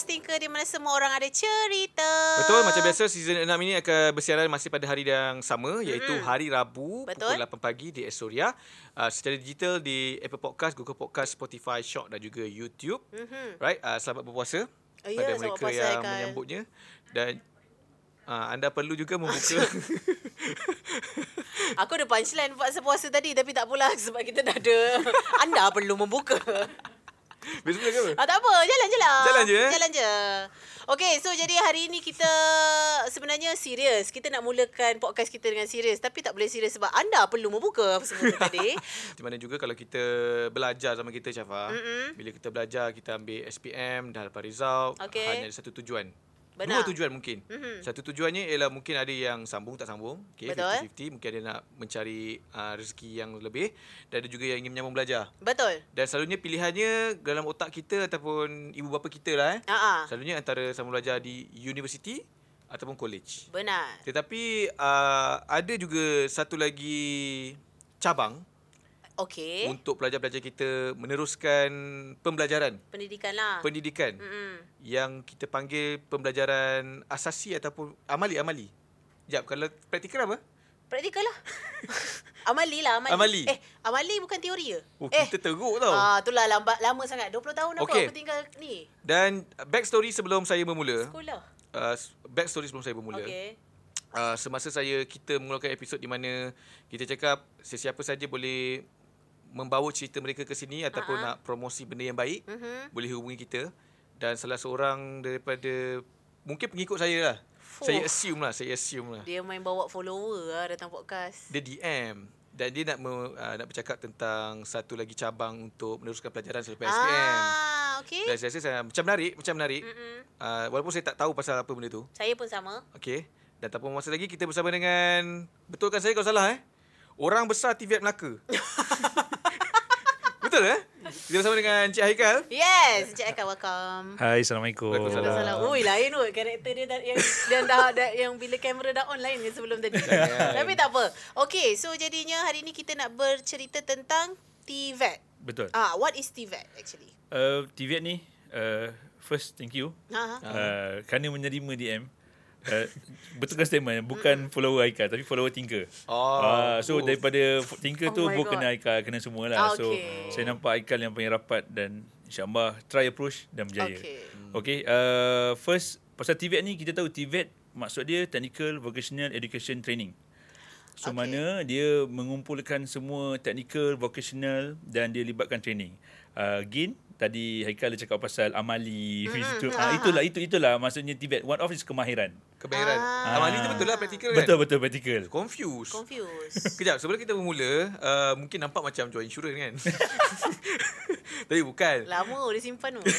Podcast Tinker di mana semua orang ada cerita. Betul, macam biasa season 6 ini akan bersiaran masih pada hari yang sama, iaitu hari Rabu. Betul. Pukul 8 pagi di Astoria. Secara digital di Apple Podcast, Google Podcast, Spotify, Shock dan juga YouTube. Right, selamat berpuasa pada selamat mereka puasa, yang Haikal. menyambutnya. Dan anda perlu juga membuka Aku ada punchline puasa-puasa tadi tapi tak apalah sebab kita dah ada. Anda perlu membuka. Biasa ke apa? Tak apa, jalan je lah. Jalan je, Jalan je. Okay, so jadi hari ni kita sebenarnya serius. Kita nak mulakan podcast kita dengan serius. Tapi tak boleh serius sebab anda perlu membuka apa semua tadi. Di mana juga kalau kita belajar sama kita, Syafa, bila kita belajar, kita ambil SPM, dah dapat result, Okey. hanya ada satu tujuan. Benar. Dua tujuan mungkin. Satu tujuannya ialah mungkin ada yang sambung tak sambung. Okay, Betul. 50-50. Mungkin ada nak mencari rezeki yang lebih. Dan ada juga yang ingin menyambung belajar. Betul. Dan selalunya pilihannya dalam otak kita ataupun ibu bapa kita lah. Selalunya antara sambung belajar di universiti ataupun college. Benar. Tetapi ada juga satu lagi cabang Okay. untuk pelajar-pelajar kita meneruskan pembelajaran. Pendidikan lah. Pendidikan. Yang kita panggil pembelajaran asasi ataupun amali. Sekejap, kalau praktikal apa? Praktikal lah. Amali lah. Amali. Amali bukan teori ke? Kita teruk tau. Itulah lama sangat. 20 tahun apa Okey. aku tinggal ni. Dan backstory sebelum saya bermula. Sekolah. Backstory sebelum saya bermula. Okay. Semasa kita mengeluarkan episod di mana kita cakap sesiapa saja boleh membawa cerita mereka ke sini ataupun nak promosi benda yang baik, boleh hubungi kita. Dan salah seorang daripada mungkin pengikut saya lah. Saya assume lah. Dia main bawa follower lah datang podcast. Dia DM dan dia nak bercakap tentang satu lagi cabang untuk meneruskan pelajaran selepas SPM. Okay. Dan saya rasa macam menarik. Walaupun saya tak tahu pasal apa benda tu. Saya pun sama. Okey. Dan tanpa masa lagi kita bersama dengan, betulkan saya kalau salah orang besar TVET Melaka. Betul Kita bersama dengan Encik Haikal. Yes, Encik Haikal, welcome. Hai, Assalamualaikum. Waalaikumsalam. Ui, lain kot karakter dia yang bila kamera dah on lain ke sebelum tadi. Tapi tak apa. Okay, so jadinya hari ni kita nak bercerita tentang TVET. Betul. What is TVET actually? TVET ni, first thank you kerana menerima DM. Betulkan statement, bukan follower Haikal tapi follower Tinker. So daripada Tinker tu my kena Haikal, kena semua lah. So saya nampak Haikal yang paling rapat dan insyaAllah try approach dan berjaya. Okay, first pasal TVET ni, kita tahu TVET maksud dia Technical Vocational Education Training. So mana dia mengumpulkan semua technical, vocational dan dia libatkan training. Again, tadi Haikal dia cakap pasal amali. Itulah maksudnya TVET. One of is kemahiran. Amali tu betul lah, praktikal kan? Betul praktikal. Confused. Kejap, sebelum kita bermula, mungkin nampak macam jual insurans kan? Tapi bukan. lama dia simpan tu.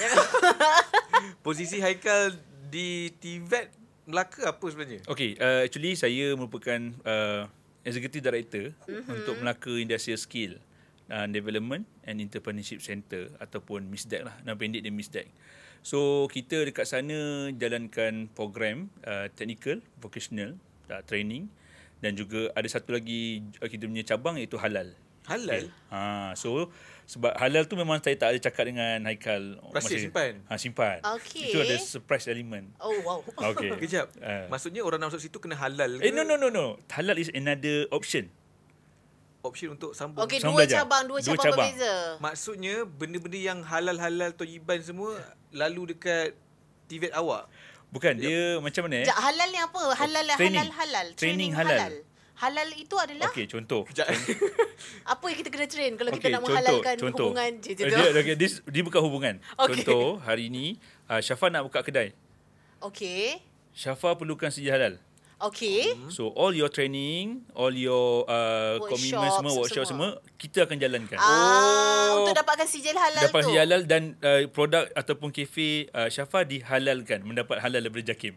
Posisi Haikal di TVET Melaka apa sebenarnya? Okay, actually saya merupakan Executive Director untuk Melaka Industrial Skill Development and Entrepreneurship Center ataupun MISDEC lah. Nama pendek dia MISDEC. So kita dekat sana jalankan program technical, vocational, training dan juga ada satu lagi kita punya cabang iaitu halal. Halal? Okay. So sebab halal tu memang saya tak ada cakap dengan Haikal. Rahsia simpan? Simpan. Okay. Itu ada surprise element. Oh wow. Okay. Kejap. Maksudnya orang nak masuk situ kena halal ke? No. Halal is another option. Option untuk sambung. Okay, Sambung dua cabang berbeza. Maksudnya benda-benda yang halal-halal toyiban semua lalu dekat TVET awak? Bukan, dia macam mana Halal ni apa? Halal. Training halal. Halal itu adalah Okey, contoh. apa yang kita kena train kalau kita nak menghalalkan hubungan je. Dia bukan hubungan. Okay. Contoh, hari ni Syafa nak buka kedai. Okay. Syafa perlukan sedia halal. Okay. So all your training, all your commitment semua, workshop semua kita akan jalankan. Untuk dapatkan sijil halal dapat tu. sijil halal dan produk ataupun kafe Syafa dihalalkan, mendapat halal daripada JAKIM.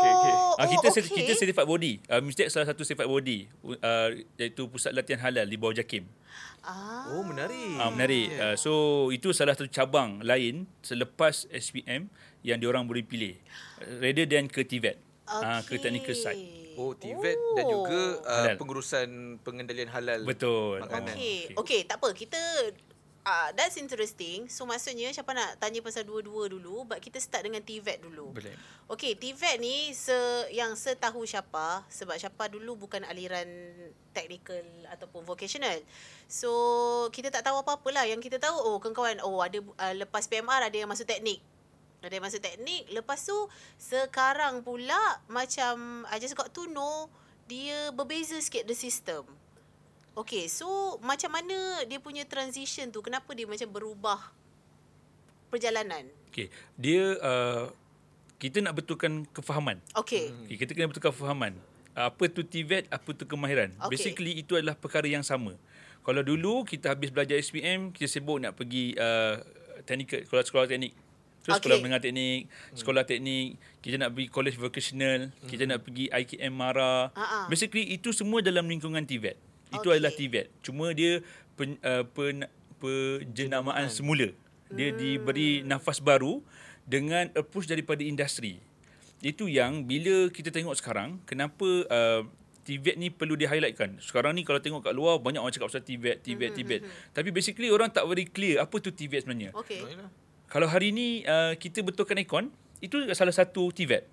Kita certified body. MISDEC salah satu certified body iaitu pusat latihan halal di bawah JAKIM. Menarik. Menarik. So itu salah satu cabang lain selepas SPM yang diorang boleh pilih rather than ke TVET. Ke technical side. TVET dan juga pengurusan pengendalian halal. Betul. Makanan. Okay, tak apa. Kita That's interesting. So maksudnya siapa nak tanya pasal dua-dua dulu, but kita start dengan TVET dulu. Boleh. Okay, TVET ni yang setahu Syapa, sebab Syapa dulu bukan aliran technical ataupun vocational. So kita tak tahu apa-apa lah. Yang kita tahu, kawan-kawan, ada lepas PMR ada yang masuk teknik. Ada yang masuk teknik. Lepas tu sekarang pula macam I just got to know dia berbeza sikit the system. Okay, so macam mana dia punya transition tu? Kenapa dia macam berubah perjalanan? Okay, dia kita nak betulkan kefahaman. Okay. Kita kena betulkan kefahaman. Apa tu TVET, apa tu kemahiran. Okay. Basically itu adalah perkara yang sama. Kalau dulu kita habis belajar SPM, kita sibuk nak pergi teknik, sekolah teknik. Terus sekolah menengah teknik, sekolah teknik, kita nak pergi college vocational, kita nak pergi IKM MARA. Basically itu semua dalam lingkungan TVET. Itu adalah TVET. Cuma dia penjenamaan semula. Dia diberi nafas baru dengan approach daripada industri. Itu yang bila kita tengok sekarang, kenapa TVET ni perlu di-highlightkan. Sekarang ni kalau tengok kat luar, banyak orang cakap pasal TVET. Tapi basically orang tak very clear apa tu TVET sebenarnya. Okay. Kalau hari ni kita betulkan aircon, itu salah satu TVET.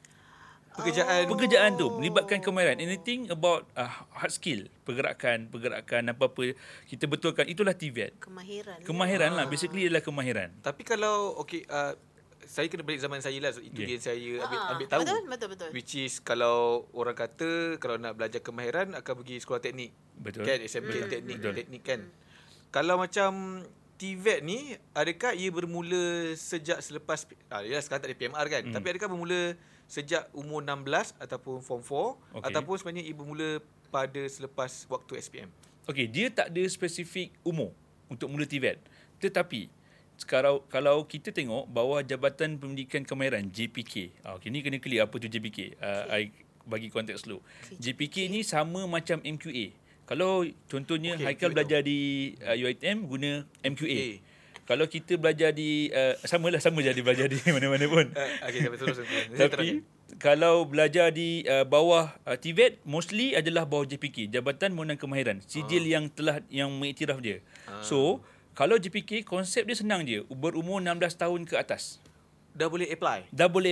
Pekerjaan tu melibatkan kemahiran. Anything about hard skill, pergerakan apa-apa kita betulkan, itulah TVET. Kemahiran lah, basically adalah kemahiran. Tapi kalau saya kena balik zaman saya lah. Itu yang saya ambil tahu. Betul. Which is kalau orang kata kalau nak belajar kemahiran akan pergi sekolah teknik. Betul. Kan SMK teknik kan. Kalau macam TVET ni, adakah ia bermula sejak selepas yalah sekarang tak ada PMR kan. Tapi adakah bermula sejak umur 16 ataupun form 4 ataupun sebenarnya ia bermula pada selepas waktu SPM? Okey, dia tak ada spesifik umur untuk mula TVET. Tetapi kalau kita tengok bawah Jabatan Pendidikan Kemahiran JPK. Okey, ni kena clear apa tu JPK. I bagi konteks dulu. JPK ni sama macam MQA. Kalau contohnya Haikal belajar di UiTM guna MQA. Kalau kita belajar di sama jadi belajar di mana-mana pun. Okey, terus. Tapi kalau belajar di bawah TVET mostly adalah bawah JPK, Jabatan Pendidikan Kemahiran, sijil yang mengiktiraf dia. So, kalau JPK konsep dia senang je, berumur 16 tahun ke atas. Dah boleh apply.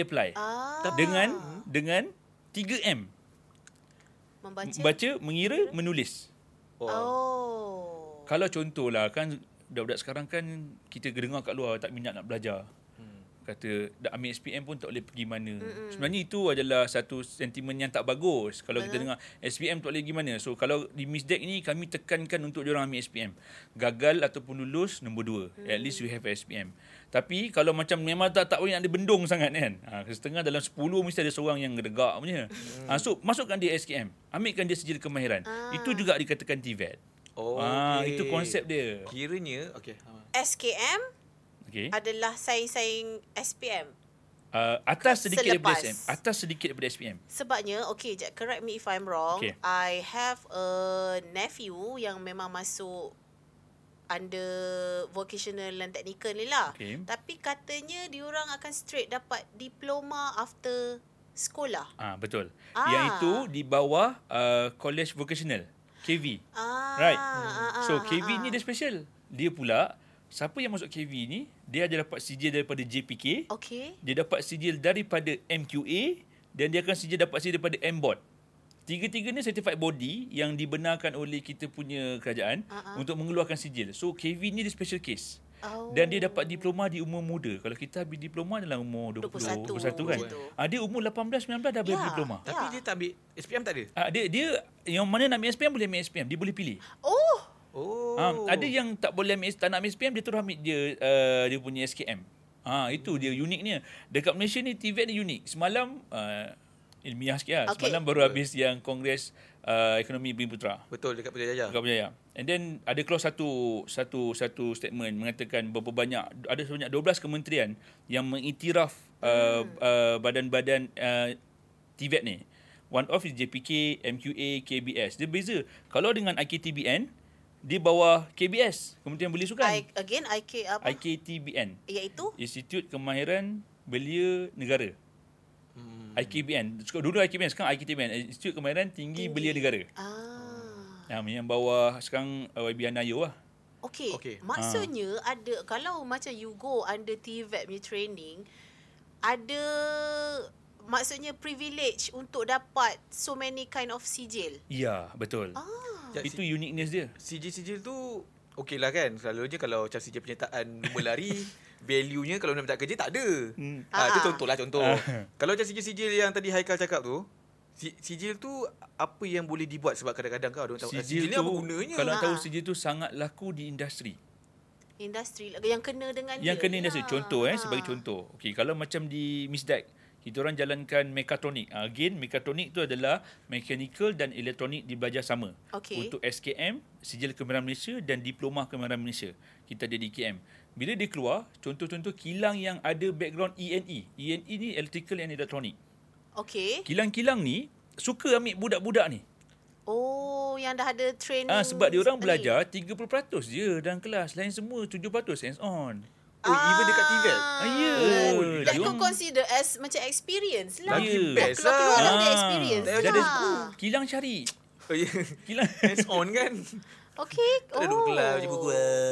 Dengan 3M. Membaca, mengira, menulis. Kalau contohlah kan budak-budak sekarang kan kita dengar kat luar tak minat nak belajar. Kata dah ambil SPM pun tak boleh pergi mana. Sebenarnya itu adalah satu sentimen yang tak bagus. Kalau kita dengar SPM tak boleh pergi mana. So kalau di MISDEC ni kami tekankan untuk diorang ambil SPM. Gagal ataupun lulus nombor 2. At least we have SPM. Tapi kalau macam memang tak boleh nak ada bendung sangat kan. Setengah dalam 10 mesti ada seorang yang gedegak punya. So masukkan dia SKM. Ambilkan dia sijil kemahiran. Itu juga dikatakan TVET. Itu konsep dia. Kiranya SKM adalah saing-saing SPM. Atas sedikit daripada SPM. Sebabnya, correct me if I'm wrong. I have a nephew yang memang masuk under vocational dan technical ni lah. Tapi katanya diorang akan straight dapat diploma after sekolah. Betul. Yang itu di bawah college vocational, KV. Right. So KV ni dia special. Dia pula siapa yang masuk KV ni, dia ada dapat sijil daripada JPK. Dia dapat sijil daripada MQA dan dia akan dapat sijil daripada MBOD. Tiga-tiga ni certified body yang dibenarkan oleh kita punya kerajaan untuk mengeluarkan sijil. So KV ni dia special case. Dan dia dapat diploma di umur muda. Kalau kita habis diploma dalam umur 21 kan. Dia umur 18-19 dah boleh diploma. Tapi dia tak ambil SPM tak ada? Dia yang mana nak ambil SPM boleh ambil SPM. Dia boleh pilih. Ada yang tak boleh tak nak ambil SPM, dia terus ambil dia punya SKM. Itu dia uniknya. Dekat Malaysia ni TVET ni unik. Semalam ilmiah sikit lah. Semalam baru habis yang Kongres Ekonomi Bumi Putra. Betul, dekat Putrajaya. And then ada keluar satu statement mengatakan berapa banyak, ada sebanyak 12 kementerian yang mengiktiraf badan-badan TVET ni. One of is JPK, MQA, KBS. Dia beza. Kalau dengan IKTBN, di bawah KBS, Kementerian Belia Sukan. IKTBN. Iaitu Institut Kemahiran Belia Negara. IKBN. Dulu IKBN, sekarang IKTBN, Institut Kemahiran Tinggi Belia Negara. Yang bawah sekarang YB Hanayo lah. Okay. Maksudnya ada, kalau macam you go under TVET punya training, ada maksudnya privilege untuk dapat so many kind of sijil. Ya, betul. Itu uniqueness dia. Sijil-sijil tu okey lah kan. Selalunya kalau macam sijil penyertaan lumba lari, value-nya kalau nak minta kerja tak ada. Itu contoh. Kalau macam sijil-sijil yang tadi Haikal cakap tu, sijil tu apa yang boleh dibuat? Sebab kadang-kadang kau ada tahu sijil ni apa gunanya. Kalau tahu sijil tu sangat laku di industri. Industri yang kena dengan yang kena industri. Contoh sebagai contoh. Okey, kalau macam di MISDAC, kita orang jalankan mekatronik. Again, mekatronik tu adalah mechanical dan elektronik dibelajar sama. Untuk SKM, Sijil Kemahiran Malaysia, dan Diploma Kemahiran Malaysia. Kita ada di KM. Bila dia keluar, contoh-contoh kilang yang ada background ENE. ENE ni Electrical and Electronic. Kilang-kilang ni suka ambil budak-budak ni. Yang dah ada training. Sebab dia orang belajar 30% je dalam kelas. Lain semua 7% hands on. Even dekat TVET. That could consider as macam experience lah. Lagi best lah. Keluar dia experience. Kilang cari. Kilang hands on kan. Okay. Ada duduk kelas macam buku.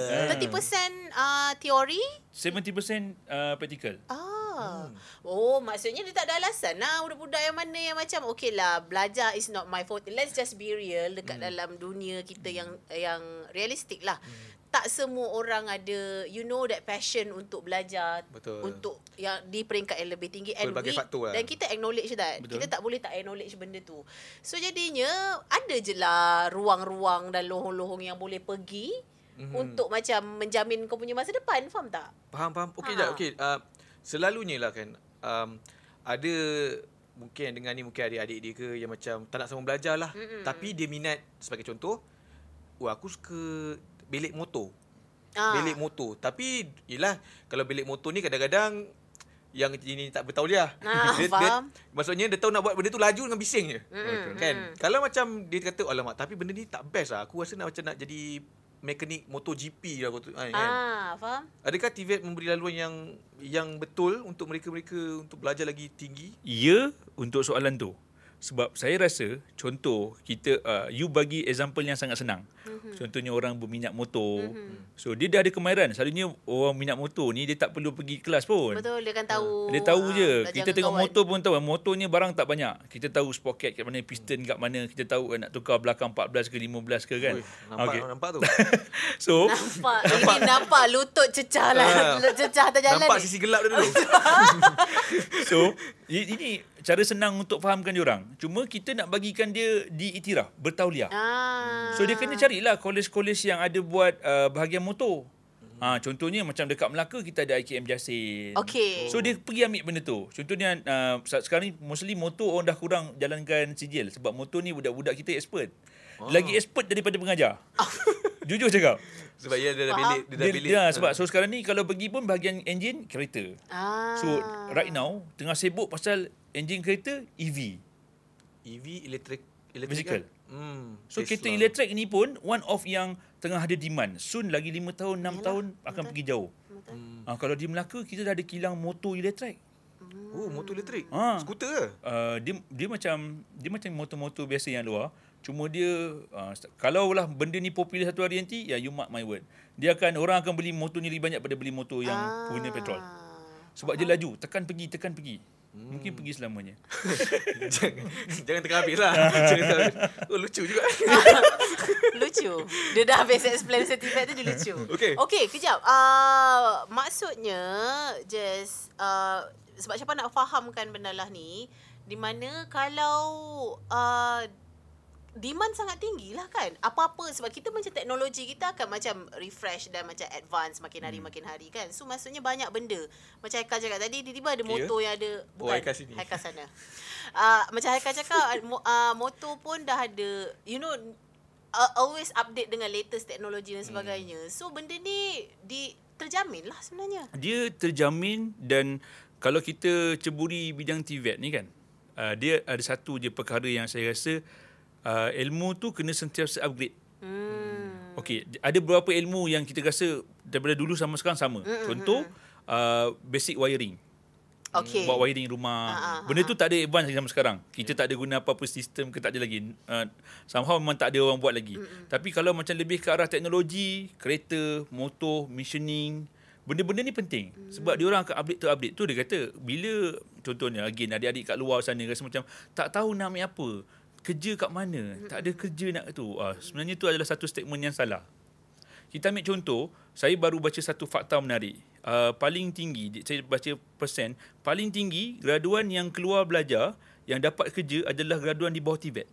30% teori, 70% practical. Maksudnya dia tak ada alasan lah budak-budak yang mana yang macam okay lah, belajar is not my forte. Let's just be real dekat dalam dunia kita yang realistik lah. Tak semua orang ada that passion untuk belajar. Betul. Untuk yang di peringkat yang lebih tinggi, berbagai faktor lah. Dan kita acknowledge that. Betul. Kita tak boleh tak acknowledge benda tu. So jadinya ada je lah ruang-ruang dan lohong-lohong yang boleh pergi untuk macam menjamin kau punya masa depan. Faham tak? Faham. Okey jap. Okey. Selalunya lah kan, ada mungkin yang dengar ni, mungkin adik-adik dia ke yang macam tak nak sama belajar lah. Tapi dia minat, sebagai contoh, aku suka belik motor. Belik motor. Tapi yelah, kalau belik motor ni kadang-kadang yang ini tak bertauliah. Faham. Maksudnya dia tahu nak buat benda tu laju dengan bising je. Kan? Kalau macam dia kata, alamak, tapi benda ni tak best lah. Aku rasa nak macam nak jadi mekanik MotoGP lah kan. Faham. Adakah TVET memberi laluan yang betul untuk mereka-mereka untuk belajar lagi tinggi? Ya, untuk soalan tu. Sebab saya rasa, contoh, kita you bagi example yang sangat senang. Contohnya orang berminat motor. So, dia dah ada kemahiran. Selalunya orang minat motor ni, dia tak perlu pergi kelas pun. Betul, dia akan tahu. Dia tahu je. Kita tengok motor pun tahu. Motornya barang tak banyak. Kita tahu sprocket kat mana, piston kat mana. Kita tahu nak tukar belakang 14 ke 15 ke kan. Nampak tu. So, nampak lutut cecah lah. Cecah atas jalan. Nampak sisi gelap dia dulu. So, ini cara senang untuk fahamkan dia orang. Cuma kita nak bagikan dia diiktiraf, bertauliah. So dia kena carilah kolej-kolej yang ada buat bahagian motor. Contohnya macam dekat Melaka kita ada IKM Jasin. So dia pergi ambil benda tu. Contohnya sekarang ni mostly motor orang dah kurang jalankan sijil sebab motor ni budak-budak kita expert. Lagi expert daripada pengajar. Jujur cakap. Sebab dia dah bilik. Sebab so sekarang ni kalau pergi pun bahagian enjin kereta. So right now tengah sibuk pasal enjin kereta EV. Electric Vehicle. So kereta elektrik ni pun one of yang tengah ada demand. Soon lagi 5 tahun, 6 tahun akan pergi jauh. Kalau di Melaka kita dah ada kilang motor elektrik. Motor elektrik. Skuter ke? Dia macam motor-motor biasa yang luar. Cuma dia kalau lah benda ni popular satu hari nanti, you mark my word. Orang akan beli motor ni lebih banyak pada beli motor yang guna petrol. Sebab dia laju, tekan pergi. Mungkin pergi selamanya. Jangan tengah habis lah. Lucu juga. Lucu. Dia dah habis explain sertifikat tu, dia lucu. Okay, kejap. Maksudnya, just sebab siapa nak fahamkan benda lah ni, di mana kalau demand sangat tinggi lah kan. Apa-apa sebab kita macam teknologi kita akan macam refresh dan macam advance makin hari kan. So maksudnya banyak benda. Macam Haikal cakap tadi, tiba-tiba ada motor yang ada. Bukan, Haikal sana. Macam Haikal cakap, motor pun dah ada, always update dengan latest teknologi dan sebagainya. So benda ni terjamin lah sebenarnya. Dia terjamin, dan kalau kita ceburi bidang TVET ni kan, dia ada satu je perkara yang saya rasa ilmu tu kena sentiasa upgrade. Okey, ada beberapa ilmu yang kita rasa daripada dulu sama sekarang sama. Contoh, basic wiring. buat wiring rumah. Benda tu tak ada advance lagi sampai sekarang. Kita tak ada guna apa-apa sistem ke, tak ada lagi. Somehow memang tak ada orang buat lagi. Tapi kalau macam lebih ke arah teknologi, kereta, motor, machining, benda-benda ni penting. Sebab dia orang akan update tu dia kata bila contohnya again adik-adik kat luar sana rasa macam tak tahu nak ambil apa, kerja kat mana, tak ada kerja nak tu. Sebenarnya tu adalah satu statement yang salah. Kita ambil contoh, saya baru baca satu fakta menarik. Paling tinggi, saya baca persen, paling tinggi graduan yang keluar belajar yang dapat kerja adalah graduan di bawah TVET.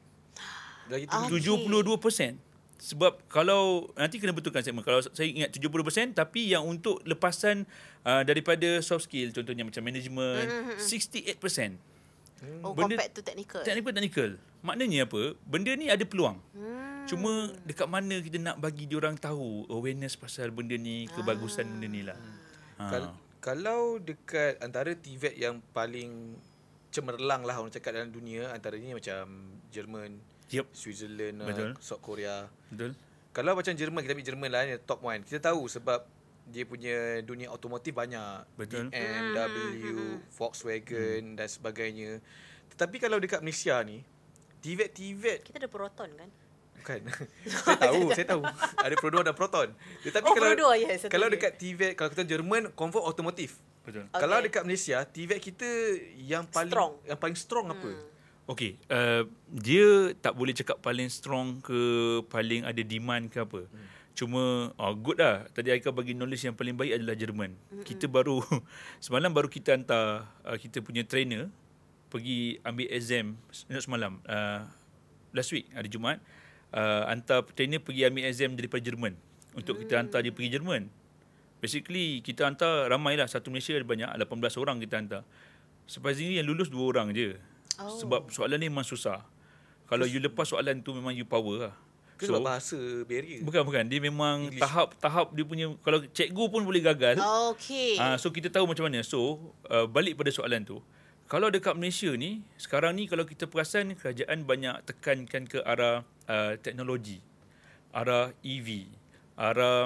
72%. Sebab kalau, nanti kena betulkan segmen, kalau saya ingat 70%, tapi yang untuk lepasan daripada soft skill, contohnya macam management, 68%. Compared to technical. Technical. Maknanya apa? Benda ni ada peluang. Cuma dekat mana kita nak bagi diorang tahu awareness pasal benda ni, kebagusan benda ni lah. Kalau dekat antara TVET yang paling cemerlang lah orang cakap dalam dunia, antaranya macam Jerman, Switzerland, South Korea. Betul. Kalau macam Jerman, kita ambil Jerman lah, top one. Kita tahu sebab dia punya dunia otomotif banyak. Betul. BMW, Volkswagen dan sebagainya. Tetapi kalau dekat Malaysia ni, TVET kita ada Proton kan? Bukan. saya tahu. Ada Pro 2 dan Proton. Tetapi kalau dekat TVET, kalau kita Jerman, confirm otomotif. Betul. Kalau dekat Malaysia, TVET kita yang paling strong apa? Okey, dia tak boleh cakap paling strong ke paling ada demand ke apa. Cuma good lah. Tadi Aika bagi knowledge yang paling baik adalah Jerman. Kita semalam baru kita hantar kita punya trainer pergi ambil exam semalam. Last week, hari Jumaat, hantar trainer pergi ambil exam daripada Jerman. Untuk kita hantar dia pergi Jerman. Basically, kita hantar ramai lah. Satu Malaysia ada banyak, 18 orang kita hantar. Surprisingly yang lulus 2 orang je. Sebab soalan ni memang susah. Kalau you lepas soalan tu memang you power lah. Sebab bahasa barrier. Bukan. Dia memang tahap dia punya. Kalau cikgu pun boleh gagal. So kita tahu macam mana. So balik pada soalan tu. Kalau dekat Malaysia ni, sekarang ni kalau kita perasan kerajaan banyak tekankan ke arah teknologi. Arah EV. Arah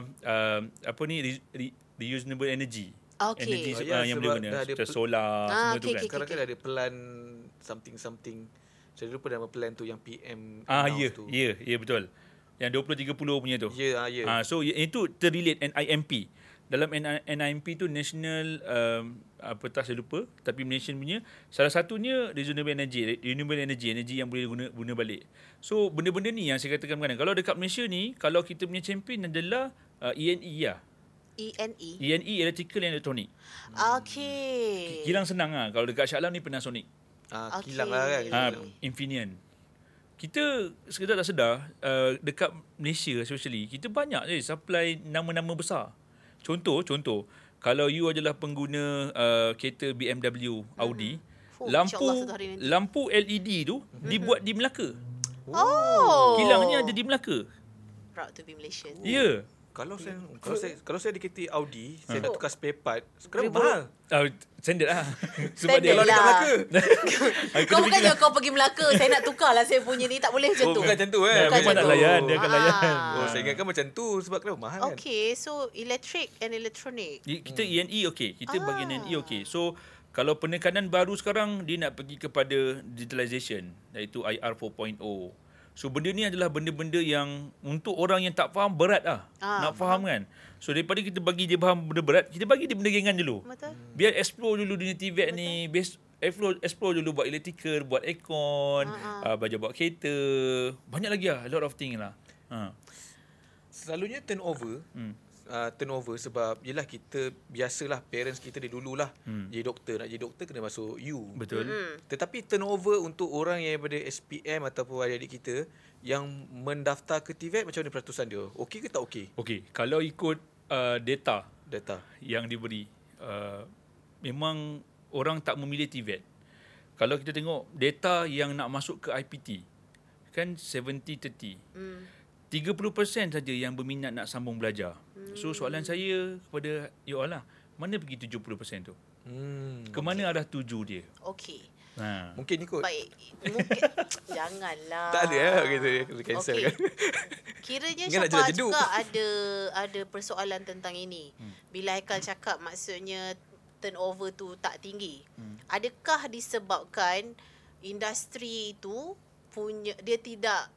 reusable energy. Energy yang boleh guna. Macam solar, semua tu kan. Sekarang kan ada pelan something. Saya lupa nama plan tu yang PM tu. Ya, betul. Yang 20-30 punya tu. Ya. So itu terrelate NIMP. Dalam NIMP tu National saya lupa, tapi Malaysian punya salah satunya renewable energy yang boleh guna balik. So benda-benda ni yang saya katakan kan. Kalau dekat Malaysia ni, kalau kita punya champion adalah ENE lah. ENE Electrical and Electronic. Kilang senang lah. Kalau dekat Shah Alam ni Panasonic. Kilang lah kan. Infineon. Kita sekedar tak sedar, dekat Malaysia especially, kita banyak je supply nama-nama besar. Contoh, kalau you adalah pengguna kereta BMW, Audi, lampu LED tu dibuat di Melaka. Kilangnya ada di Melaka. Proud to be Malaysian. Ya. Kalau saya ada kereta Audi, saya nak tukar spare part, sekarang mahal. Standard lah. Sebab dia Standard dekat Melaka. Kau bukannya kau pergi Melaka, saya nak tukar lah saya punya ni, tak boleh macam tu. Bukan macam tu Memang nak layan, dia akan layan. Saya ingatkan macam tu sebab kenapa mahal kan. Okay, so electric and electronic. Kita ENE okey. Kita bagian ENE okey. So kalau penekanan baru sekarang, dia nak pergi kepada digitalization, iaitu IR 4.0. So benda ni adalah benda-benda yang untuk orang yang tak faham berat lah. Nak faham kan. So daripada kita bagi dia faham benda berat, kita bagi dia benda ringan dulu. Betul. Biar explore dulu dunia TVET ni. Explore dulu buat electrical, buat aircon, belajar buat kereta. Banyak lagi lah. A lot of things lah. Selalunya turnover sebab yelah kita biasalah parents kita dari dululah jadi doktor, nak jadi doktor kena masuk U. Betul. Tetapi turnover untuk orang yang daripada SPM ataupun adik-adik kita yang mendaftar ke TVET, macam mana peratusan dia? Okey ke tak okey? Okey, kalau ikut data yang diberi, memang orang tak memilih TVET. Kalau kita tengok data yang nak masuk ke IPT kan 70-30. 30% saja yang berminat nak sambung belajar. So soalan saya kepada you all lah, mana pergi 70% tu? Kemana arah tuju dia? Okey. Mungkin ikut. Baik. Mungkin janganlah. Tak ada lah kita cancel kan. Kiranya Syafa juga ada persoalan tentang ini. Bila Haikal cakap maksudnya turnover tu tak tinggi. Adakah disebabkan industri itu dia tidak,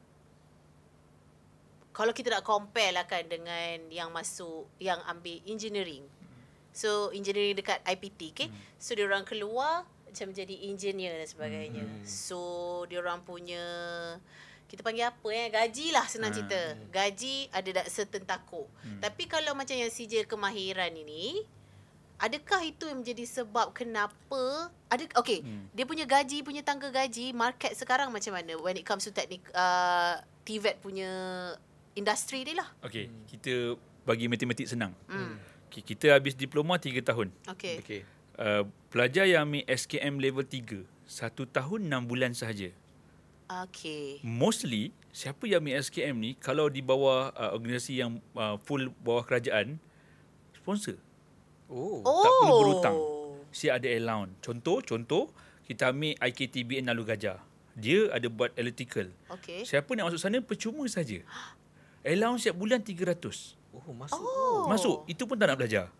kalau kita nak compare lah kan dengan yang ambil engineering. So engineering dekat IPT, okay? So dia orang keluar macam jadi engineer dan sebagainya. So dia orang punya, kita panggil apa gaji lah, senang cerita. Gaji ada certain takuk. Tapi kalau macam yang sijil kemahiran ini, adakah itu yang menjadi sebab kenapa dia punya gaji, punya tangga gaji, market sekarang macam mana when it comes to TVET punya industri ni lah. Okay, kita bagi matematik senang. Okay, kita habis diploma 3 tahun. Okay. Pelajar yang ambil SKM level 3, 1 tahun 6 bulan sahaja. Okay. Mostly, siapa yang ambil SKM ni, kalau di bawah organisasi yang full bawah kerajaan, sponsor. Tak perlu berhutang. Dia ada allowance. Contoh, kita ambil IKTBN Nalu Gajah. Dia ada buat electrical. Okay. Siapa nak masuk sana, percuma saja. Allowance setiap bulan 300. Masuk. Itu pun tak nak belajar.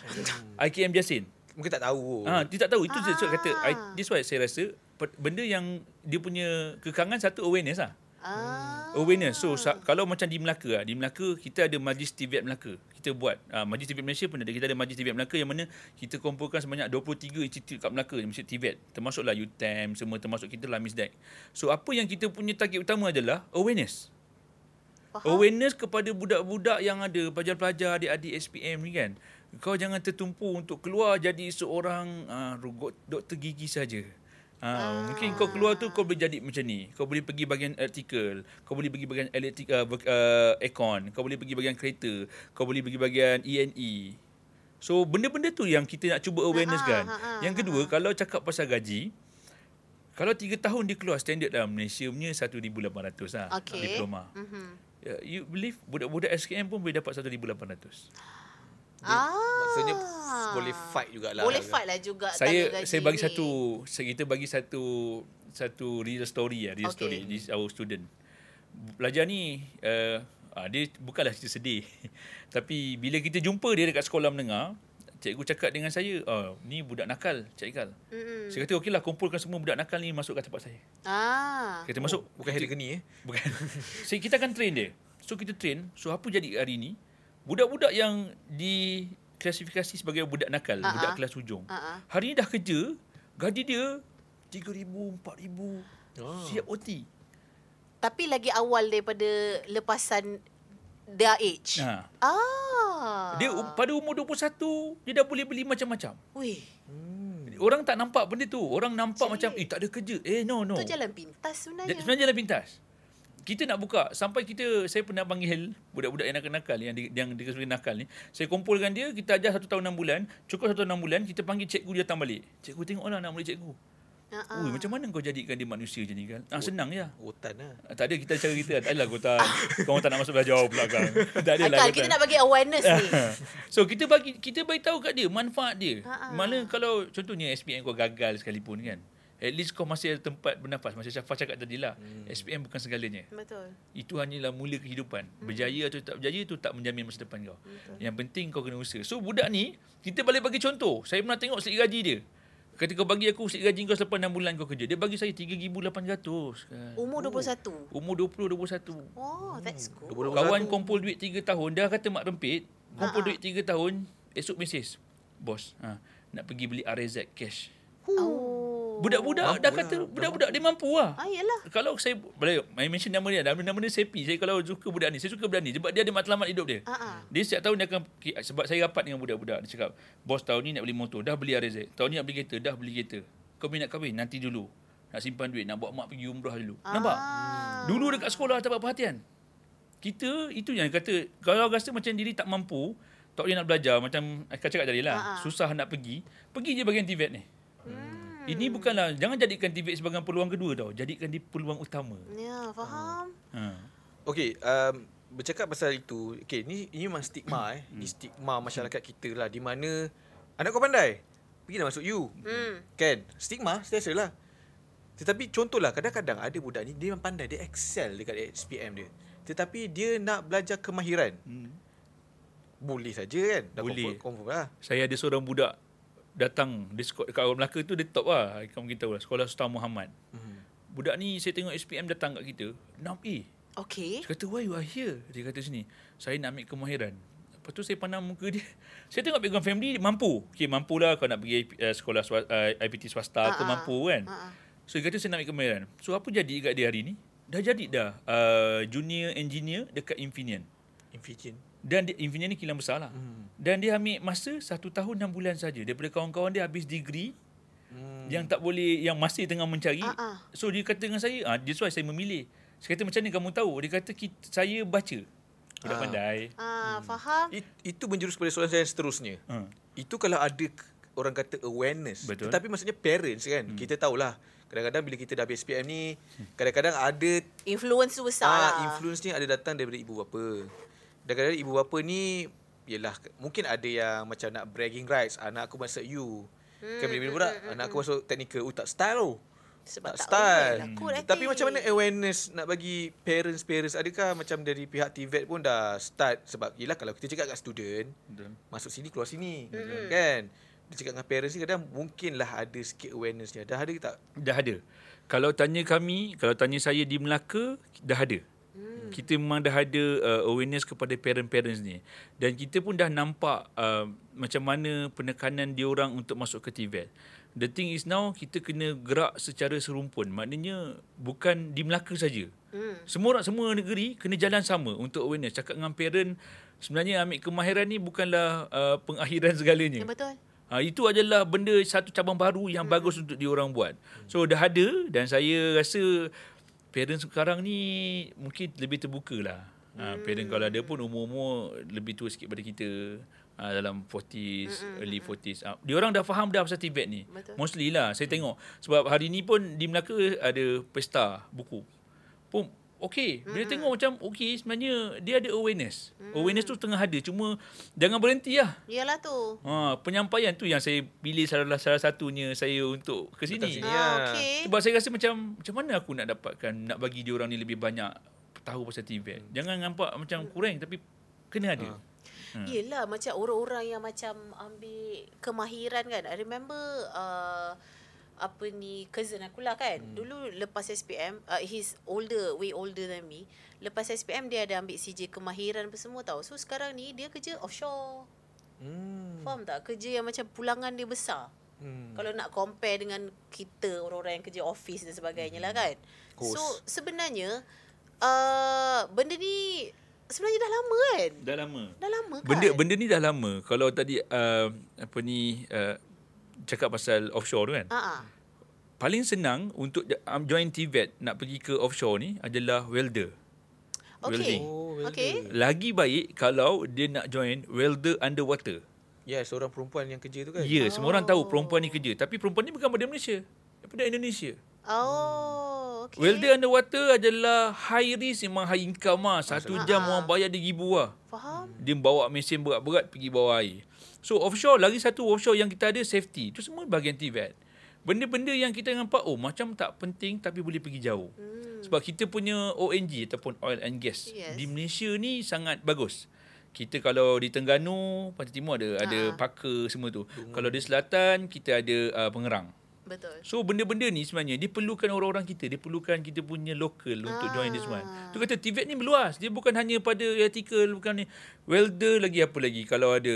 IKM Jasin. Mungkin tak tahu. Dia tak tahu. Itu saya kata. This why saya rasa benda yang dia punya kekangan, satu awareness lah. Awareness. So kalau macam di Melaka kita ada Majlis TVET Melaka. Kita buat Majlis TVET Malaysia pun ada. Kita ada Majlis TVET Melaka yang mana kita kumpulkan sebanyak 23 institut kat Melaka, Majlis TVET. Termasuklah UTM, semua termasuk kita lah MISDEC. So apa yang kita punya target utama adalah awareness. Awareness kepada budak-budak yang ada, pelajar-pelajar, adik-adik SPM ni kan. Kau jangan tertumpu untuk keluar jadi seorang doktor gigi saja. Mungkin kau keluar tu kau boleh jadi macam ni. Kau boleh pergi bahagian electrical, kau boleh pergi bahagian aircon, kau boleh pergi bahagian kereta, kau boleh pergi bahagian E&E. So benda-benda tu yang kita nak cuba awareness kan. Yang kedua, kalau cakap pasal gaji, kalau 3 tahun dia keluar standard dalam Malaysia punya 1,800 lah diploma. You believe budak-budak SKM pun boleh dapat 1,800. Maksudnya boleh fight jugalah. Boleh fight lah juga. Saya bagi kita bagi satu real story lah. Real story. This our student. Pelajar ni dia bukanlah cerita sedih. Tapi bila kita jumpa dia dekat sekolah menengah, cikgu cakap dengan saya, ni budak nakal, Cik Ikal. Saya kata, okeylah, kumpulkan semua budak nakal ni masuk kat tempat saya. Kita masuk. Bukan Harry Geni Bukan. Kita akan train dia. So kita train. So apa jadi hari ni? Budak-budak yang diklasifikasi sebagai budak nakal, budak kelas hujung. Hari ni dah kerja, gaji dia 3,000, 4,000. Siap OT. Tapi lagi awal daripada lepasan their age. Dia pada umur 21, dia dah boleh beli macam-macam. Wih. Orang tak nampak benda tu. Orang nampak macam, tak ada kerja. No. Itu jalan pintas sebenarnya. Sebenarnya jalan pintas. Kita nak buka. Sampai saya pernah panggil budak-budak yang nakal-nakal, yang dikasih nakal ni. Saya kumpulkan dia, kita ajar 1 tahun 6 bulan. Cukup 1 tahun 6 bulan, kita panggil cikgu datang balik. Cikgu tengoklah nak balik cikgu. Macam mana kau jadikan dia manusia macam ni kan? Senang je. Otan lah. Tak ada, kita cara kita. Tak adalah kau tak nak masuk belajar pula kan. Tak adalah. Akal, kita nak bagi awareness ni. So kita bagi tahu kat dia manfaat dia. Mana kalau contohnya SPM kau gagal sekalipun kan. At least kau masih ada tempat bernafas. Macam Syafah cakap tadi lah. SPM bukan segalanya. Betul. Itu hanyalah mula kehidupan. Berjaya atau tak berjaya tu tak menjamin masa depan kau. Yang penting kau kena usaha. So budak ni, kita balik bagi contoh. Saya pernah tengok slip gaji dia. Kata kau bagi aku slip gaji kau selepas 6 bulan kau kerja. Dia bagi saya 3,800 kan. Umur 21. Umur 20-21. Oh, that's good. Kawan kumpul duit 3 tahun. Dah kata mak rempit. Kumpul duit 3 tahun. Esok mesej. Bos, nak pergi beli RZ cash. Budak-budak dah kata, budak-budak dia mampu lah. Yalah. Kalau saya boleh mention nama dia, nama dia Sepi. Saya kalau suka budak ni, saya suka budak ni sebab dia ada matlamat hidup dia. Dia setiap tahun dia akan, sebab saya rapat dengan budak-budak, dia cakap, bos tahun ni nak beli motor, dah beli RZ. Tahun ni nak beli kereta, dah beli kereta. Kau nak kahwin, nanti dulu. Nak simpan duit, nak bawa mak pergi umrah dulu. Nampak? Dulu dekat sekolah tak dapat perhatian. Kita, itu yang kata, kalau rasa macam diri tak mampu, tak boleh nak belajar, macam Aika cakap tadi lah, susah nak pergi je bagian TVET ni. Ini bukanlah, jangan jadikan TVET sebagai peluang kedua tau. Jadikan dia peluang utama. Ya, faham. Okey, bercakap pasal itu, okey, ni memang stigma Ni stigma masyarakat kita lah, di mana anak kau pandai, pergilah masuk U. Kan? Stigma, setiasalah. Tetapi contohlah, kadang-kadang ada budak ni, dia memang pandai, dia excel dekat SPM dia. Tetapi dia nak belajar kemahiran. Boleh saja kan? Dah boleh. Confirm lah. Saya ada seorang budak datang dekat orang Melaka tu, dia top lah, kamu kita tahu lah, Sekolah Sultan Muhammad. Budak ni saya tengok SPM datang kat kita 6A. Okay. Saya kata, why you are here? Dia kata sini, saya nak ambil kemahiran. Lepas tu saya pandang muka dia. Saya tengok background family mampu. Okay, mampulah kau nak pergi sekolah IPT swasta ke mampu kan. So dia kata saya nak ambil kemahiran. So apa jadi kat dia hari ni? Dah jadi dah junior engineer dekat Infineon. Dan Infineon ni kilang besar lah. Dan dia ambil masa 1 tahun 6 bulan saja. Daripada kawan-kawan dia habis degree yang tak boleh, yang masih tengah mencari. So dia kata dengan saya, that's why saya memilih. Saya kata, macam mana kamu tahu? Dia kata, saya baca. Budak pandai. Faham. Itu menjurus pada soalan saya yang seterusnya. Itu kalau ada orang kata awareness. Betul. Tetapi maksudnya parents kan. Kita tahulah. Kadang-kadang bila kita dah habis SPM ni, kadang-kadang ada influence tu besar lah. Influence ni ada datang daripada ibu bapa. Dan kadang-kadang ibu bapa ni, yelah, mungkin ada yang macam nak bragging rights. Anak aku masuk U. Kan bila budak, anak aku masuk technical. Tak style tu. Sebab tak style. I Tapi think. macam mana awareness nak bagi parents, adakah macam dari pihak TVET pun dah start? Sebab yelah, kalau kita cakap kat student, masuk sini keluar sini, kan? Dia cakap dengan parents ni kadang mungkinlah ada sikit awareness dia. Dah ada ke tak? Dah ada. Kalau tanya kami, kalau tanya saya di Melaka, dah ada. Kita memang dah ada awareness kepada parents ni. Dan kita pun dah nampak macam mana penekanan diorang untuk masuk ke TVET. The thing is now, kita kena gerak secara serumpun. Maknanya bukan di Melaka saja. Semua negeri kena jalan sama untuk awareness. Cakap dengan parent, sebenarnya ambil kemahiran ni bukanlah pengakhiran segalanya. Ya, betul. Itu adalah benda, satu cabang baru yang bagus untuk diorang buat. So dah ada, dan saya rasa parents sekarang ni mungkin lebih terbuka lah. Parent kalau ada pun umur-umur lebih tua sikit pada kita. Dalam 40s, early 40s. Diorang dah faham dah pasal TVET ni. Betul. Mostly lah, saya tengok. Sebab hari ni pun di Melaka ada pesta buku. Pun okey. Bila tengok macam okey, sebenarnya dia ada awareness. Awareness tu tengah ada. Cuma jangan berhenti lah. Yalah tu. Penyampaian tu yang saya pilih salah satunya saya untuk ke sini. Okay. Sebab saya rasa macam mana aku nak dapatkan, nak bagi diorang ni lebih banyak tahu pasal TVET. Jangan nampak macam kurang, tapi kena ada. Yelah, macam orang-orang yang macam ambil kemahiran kan. I remember cousin aku lah kan. Dulu lepas SPM, he's way older than me. Lepas SPM dia ada ambil CJ kemahiran apa semua tau. So sekarang ni dia kerja offshore. Faham tak? Kerja yang macam pulangan dia besar. Kalau nak compare dengan kita, orang-orang yang kerja office dan sebagainya lah kan. So sebenarnya benda ni sebenarnya dah lama kan? Dah lama kan? Benda ni dah lama. Kalau tadi cakap pasal offshore tu kan. Paling senang untuk join TVET nak pergi ke offshore ni adalah welder. Okay. Welding. Okay. Lagi baik kalau dia nak join welder underwater. Ya, seorang perempuan yang kerja tu kan? Ya, semua orang tahu perempuan ni kerja. Tapi perempuan ni bukan daripada Malaysia. Daripada Indonesia. Okay. Welder underwater adalah high risk, memang high income lah. 1 jam orang bayar dia ribu lah. Faham? Dia bawa mesin berat-berat pergi bawah air. So offshore, lagi satu offshore yang kita ada safety. Itu semua bahagian TVET. Benda-benda yang kita nampak, macam tak penting tapi boleh pergi jauh. Sebab kita punya ONG ataupun oil and gas di Malaysia ni sangat bagus. Kita kalau di Terengganu, Pantai Timur ada pakar semua tu. Kalau di selatan, kita ada pengerang. Betul. So benda-benda ni sebenarnya dia perlukan orang-orang kita, dia perlukan kita punya local untuk join this one. Tu kata TVET ni meluas. Dia bukan hanya pada electrical, bukan ni. Welder lagi apa lagi kalau ada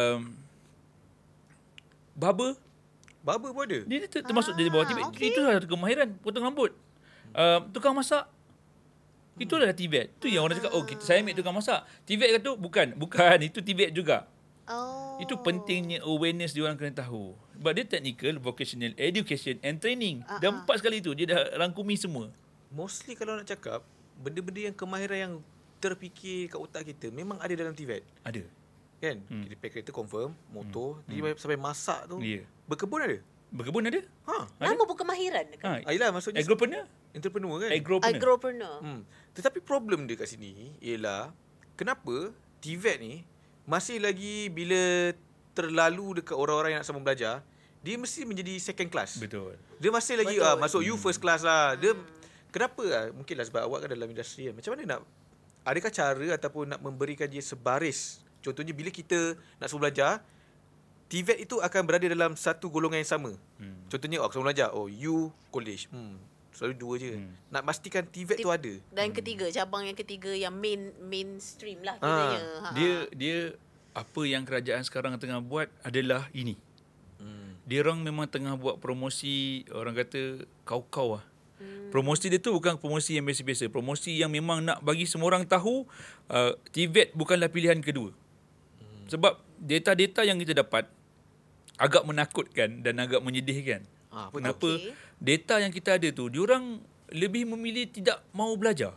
barber pun ada. dia termasuk dari bawah TVET. Okay. Itu satu kemahiran, potong rambut. Tukang masak. Itulah TVET. Tu yang orang cakap, saya ambil tukang masak. TVET kata bukan, itu TVET juga. Itu pentingnya awareness dia orang kena tahu. Sebab dia technical, vocational, education and training. Dah 4 sekali tu dia dah rangkumi semua. Mostly kalau nak cakap, benda-benda yang kemahiran yang terfikir kat otak kita memang ada dalam TVET. Ada. Kan? Repair kereta confirm, motor, sampai masak tu. Ya. Berkebun ada? Berkebun ada? Nama bukan kemahiran kan? Yelah, maksudnya entrepreneur kan? Agropreneur. Tetapi problem dia kat sini ialah kenapa TVET ni masih lagi bila terlalu dekat orang-orang yang nak sambung belajar, dia mesti menjadi second class. Betul. Dia masih lagi masuk you first class lah. Dia kenapa mungkinlah sebab awak kan dalam industri kan. Macam mana adakah cara ataupun nak memberikan dia sebaris? Contohnya bila kita nak sambung belajar, TVET itu akan berada dalam satu golongan yang sama. Contohnya, sebelum belajar, you college. Selalu 2 je. Nak pastikan TVET tu ada. Dan ketiga, cabang yang ketiga yang mainstream lah kiranya. Dia apa yang kerajaan sekarang tengah buat adalah ini. Dia orang memang tengah buat promosi, orang kata kau-kau lah. Promosi dia tu bukan promosi yang biasa-biasa. Promosi yang memang nak bagi semua orang tahu TVET bukanlah pilihan kedua. Sebab data-data yang kita dapat agak menakutkan dan agak menyedihkan. Kenapa? Data yang kita ada tu, diorang lebih memilih tidak mau belajar.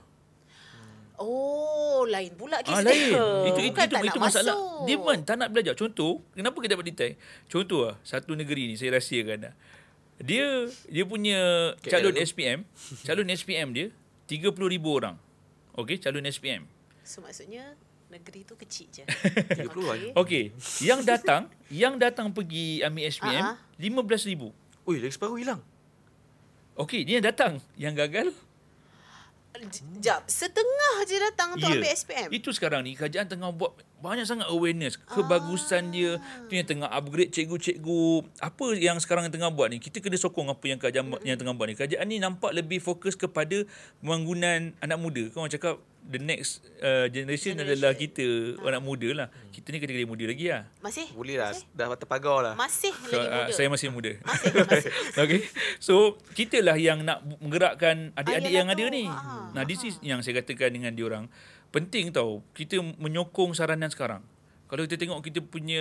Lain pula kes Lain. dia. Itu masalah. Dia pun tak nak belajar. Contoh, kenapa kita dapat detail? Contoh satu negeri ni saya rahsiakan dah. Dia punya calon SPM dia 30,000 orang. Okey, calon SPM. So maksudnya negeri tu kecil je. 30-an. Okey, yang datang pergi ambil SPM 15,000. Oi, lagi separuh hilang. Okey, dia yang datang, yang gagal Sekejap, setengah je datang untuk ambil SPM. Itu sekarang ni kerajaan tengah buat banyak sangat awareness kebagusan dia. Tu yang tengah upgrade cikgu-cikgu. Apa yang sekarang yang tengah buat ni, kita kena sokong apa yang kerajaan yang tengah buat ni. Kerajaan ni nampak lebih fokus kepada pembangunan anak muda. Kau orang cakap the next generation adalah kita, anak muda lah. Kita ni kategori muda lagi lah. Masih? Boleh lah, dah terpagar lah. Masih lagi muda. Saya masih muda. Masih. Okay. So, kita lah yang nak menggerakkan adik-adik yang ada ni. Nah, this is yang saya katakan dengan diorang. Penting tau, kita menyokong saranan sekarang. Kalau kita tengok kita punya,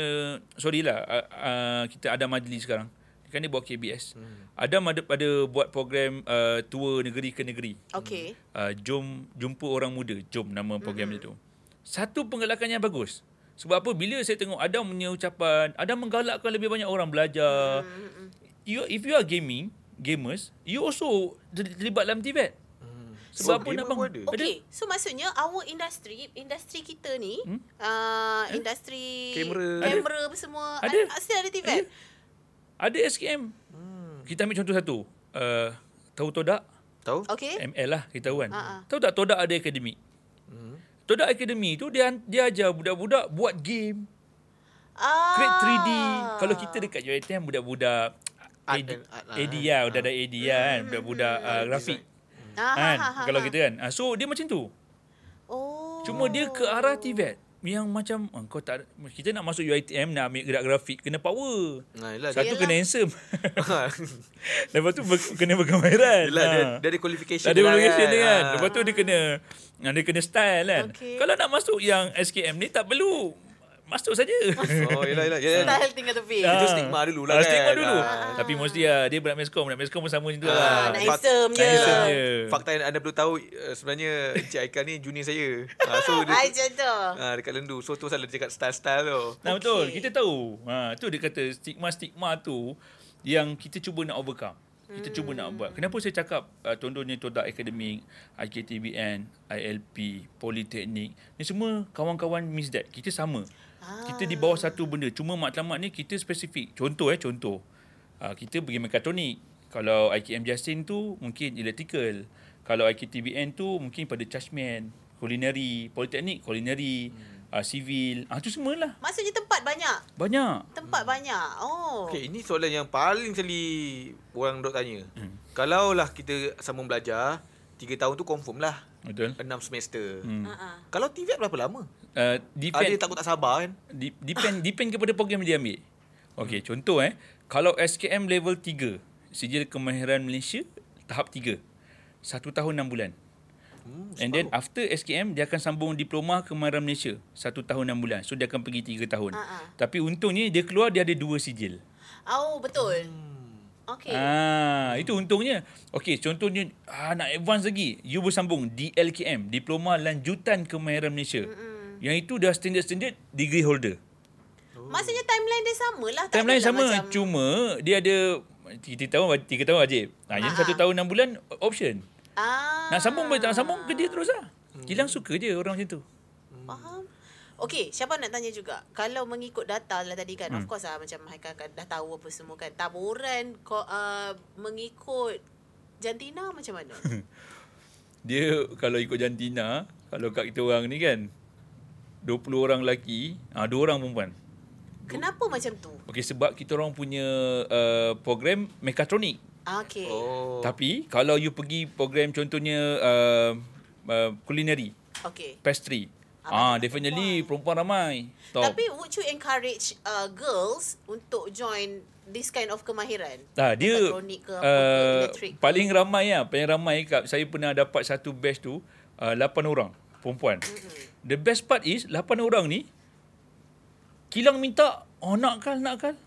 kita ada majlis sekarang. Kan dia buat KBS. Adam ada buat program tour negeri ke negeri. Okey. Jom jumpa orang muda. Jom nama program dia tu. Satu penggalakan yang bagus. Sebab apa? Bila saya tengok Adam punya ucapan, Adam menggalakkan lebih banyak orang belajar. If you are gamers, you also terlibat dalam TVET. Sebab apa nak bang? Okey, so maksudnya our industri kita ni, industri kamera apa semua, still ada TVET. Ada SKM. Kita ambil contoh satu. Tahu Todak? Tahu? Okey. ML lah kita tahu kan. Tahu tak Todak ada akademik? Todak Academy tu dia ajar budak-budak buat game. Create 3D. Kalau kita dekat UiTM budak-budak AD lah, udah ada AD kan, budak-budak grafik. Kalau kita kan. So dia macam tu. Cuma dia ke arah TVET yang macam kau tak, kita nak masuk UiTM nak ambil gerak grafik kena power. Satu kena handsome. Lepas tu kena bergambaran. Dia ada qualification. Ada qualification dia kan. Lepas tu dia kena style kan. Kalau nak masuk yang SKM ni tak perlu. Masuk saja. Yelah. Style tinggal tepi. Itu stigma dulu lah kan. Stigma dulu. Tapi mesti dia berat meskom pun sama macam tu lah. Nak handsome je. Fakta yang anda perlu tahu, sebenarnya Encik Aikal ni junior saya. So dia macam tu. Dekat Lendu. So tu salah dia cakap style tu. Nah betul. Kita tahu. Tu dia kata stigma tu yang kita cuba nak overcome. Kita cuba nak buat. Kenapa saya cakap contohnya Todak Akademik, IKTBN, ILP, Politeknik, ni semua kawan-kawan miss that. Kita sama. Kita di bawah satu benda. Cuma matlamat ni kita spesifik. Contoh. Kita pergi mekatronik. Kalau IKM Justin tu mungkin electrical. Kalau IKTBN tu mungkin pada chargeman, culinary, Politeknik, culinary, civil. Tu semualah. Maksudnya tempat banyak. Tempat banyak. Okay, ini soalan yang paling kali orang dok tanya. Kalau lah kita sambung belajar 3 tahun tu confirm lah. Betul. 6 semester. Kalau TVET berapa lama? Depend, dia takut tak sabar kan? Depend kepada program dia ambil. Okey, contoh kalau SKM level 3, Sijil Kemahiran Malaysia tahap 3. 1 tahun 6 bulan. And then after SKM dia akan sambung diploma Kemahiran Malaysia 1 tahun 6 bulan. So dia akan pergi 3 tahun. Tapi untungnya dia keluar dia ada 2 sijil. Betul. Okey. Itu untungnya. Okey, contohnya nak advance lagi, you bersambung DLKM, Diploma Lanjutan Kemahiran Malaysia. Yang itu dah standard degree holder. Maksudnya timeline dia samalah. Timeline sama, cuma dia ada 3 tahun wajib. Yang 1 tahun 6 bulan option. Nak sambung boleh, tak nak sambung ke dia terus lah. Kilang suka je orang macam tu. Faham. Okey, siapa nak tanya juga. Kalau mengikut data lah tadi kan, of course macam Haikal dah tahu apa semua kan. Taburan mengikut jantina macam mana? Dia kalau ikut jantina, kalau kat kita orang ni kan 20 orang lelaki, 2 orang perempuan. Kenapa macam tu? Okey, sebab kita orang punya program mekatronik. Okay. Tapi kalau you pergi program contohnya culinary, pastry, definitely perempuan ramai. Top. Tapi would you encourage girls untuk join this kind of kemahiran? Dia mekatronik ke apa ke, elektrik ke? paling ramai saya pernah dapat satu batch tu 8 orang perempuan. The best part is 8 orang ni kilang minta nak kal.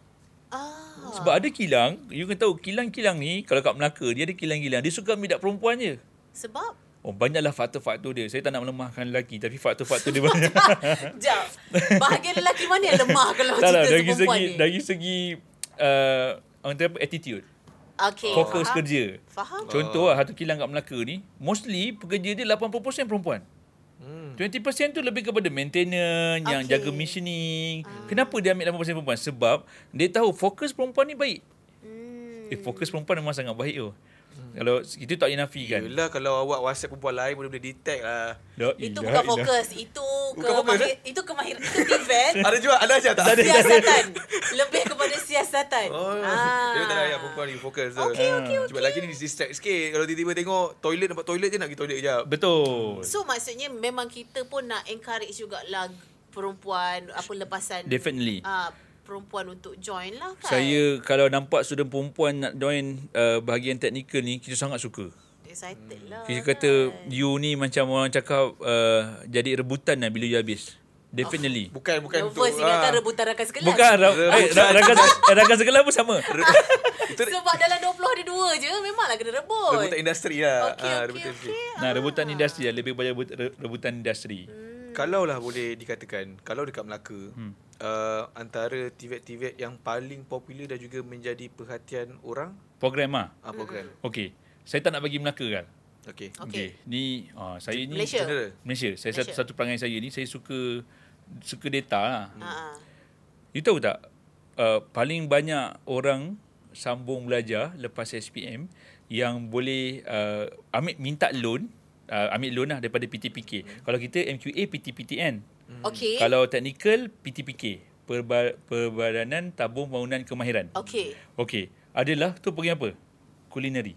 Sebab ada kilang, you kan tahu kilang-kilang ni kalau kat Melaka dia ada kilang-kilang, dia suka ambil dak perempuan je. Sebab Banyaklah faktor-faktor dia. Saya tak nak melemahkan lelaki tapi faktor-faktor dia banyak. Sekejap. Bahagian lelaki mana yang lemah kalau cerita perempuan ni? Dari segi orang kata attitude. Okay, Fokus faham. kerja. Faham. Contoh satu kilang kat Melaka ni, mostly pekerja dia 80% perempuan. 20% tu lebih kepada maintenance, yang jaga machining. Kenapa dia ambil 80% perempuan? Sebab dia tahu fokus perempuan ni baik. Fokus perempuan memang sangat baik tu. Kalau itu tak dinafikan. Yelah, kalau awak WhatsApp perempuan lain boleh detect lah. Itu bukan fokus. Itu kemahiran. Itu TVET. Ada aja tak? Siasatan. Lebih kepada siasatan. Dia tak layak perempuan ni fokus. Okay. Cuma lelaki ni distract sikit. Kalau tiba-tiba tengok toilet, nampak toilet je nak pergi toilet kejap. Betul. So maksudnya memang kita pun nak encourage jugalah perempuan lepasan. Definitely. Perempuan untuk join lah kan. Saya kalau nampak student perempuan nak join bahagian teknikal ni, kita sangat suka. Excited lah. Kita kata you ni macam orang cakap jadi rebutan lah bila you habis. Definitely. Bukan nervous ingatkan rebutan rakan sekelas. Bukan rakan sekelas pun sama. Sebab dalam 20 ada 2 je, memanglah kena rebut. Rebutan industri lah. Okay. Rebutan industri lah, lebih banyak rebutan industri. Kalau lah boleh dikatakan, kalau dekat Melaka, antara TVET yang paling popular dan juga menjadi perhatian orang, program program. Okey. Saya tak nak bagi Melaka kan. Okey. Ni saya ni Malaysia. Saya satu perangai saya ni, saya suka data lah. You tahu tak, paling banyak orang sambung belajar lepas SPM yang boleh minta loan, ambil loan lah daripada PTPK. Kalau kita MQA, PTPTN. Okey. Kalau technical, PTPK. Perbadanan Tabung Bangunan Kemahiran. Okey. Adalah tu pergi apa? Culinary.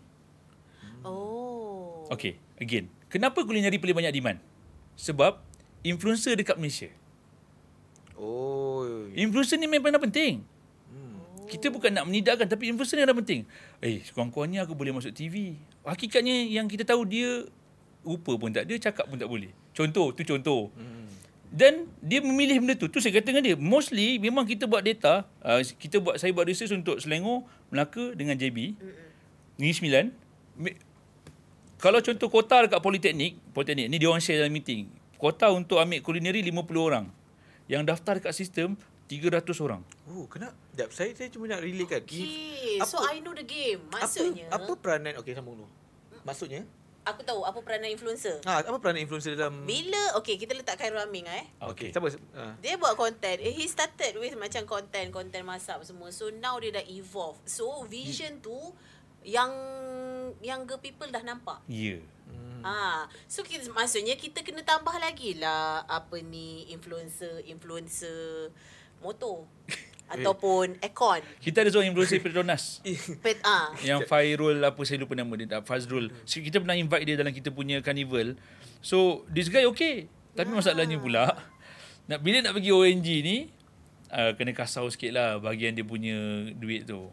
Okey. Again. Kenapa culinary paling banyak demand? Sebab influencer dekat Malaysia. Influencer ni memang penting. Kita bukan nak menidakkan, tapi influencer ni dah penting. Sekurang-kurangnya aku boleh masuk TV. Hakikatnya yang kita tahu dia rupa pun tak, dia cakap pun tak boleh. Contoh. Dan dia memilih benda tu. Tu saya kata dengan dia. Mostly memang kita buat data, saya buat research untuk Selangor, Melaka dengan JB. Negeri Sembilan. Kalau contoh kota dekat Politeknik ni dia orang share dalam meeting. Kota untuk ambil culinary 50 orang. Yang daftar dekat sistem 300 orang. Kenapa? Saya cuma nak relate kan. So I know the game. Maksudnya apa peranan, sambung dulu. Maksudnya aku tahu apa peranan influencer. Apa peranan influencer dalam bila kita letak Khairul Aming siapa? Dia buat content. He started with macam content masak semua. So now dia dah evolve. So vision tu yang younger people dah nampak. Ya. So maksudnya kita kena tambah lagi lah influencer motor ataupun aircon. Kita ada seorang influencer Petronas. Yang Fairul saya lupa nama dia, Fazrul. Kita pernah invite dia dalam kita punya carnival. So this guy okay. Tapi masalahnya pula bila nak pergi ONG ni kena kasau sikit lah bahagian dia punya duit tu.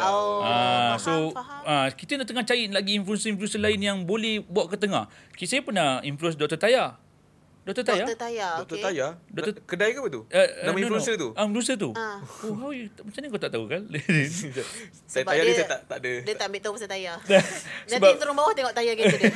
Faham. Kita nak tengah cari lagi influencer lain yang boleh bawa ke tengah. Saya pernah influence Dr. Taya. Dr. Taya? Kedai ke apa tu? Nama influencer tu? Influencer tu. Macam mana kau tak tahu kan? Saya Taya dia tak ada. Dia tak ambil tahu pasal Taya. Nanti turun bawah tengok Taya kereta dia.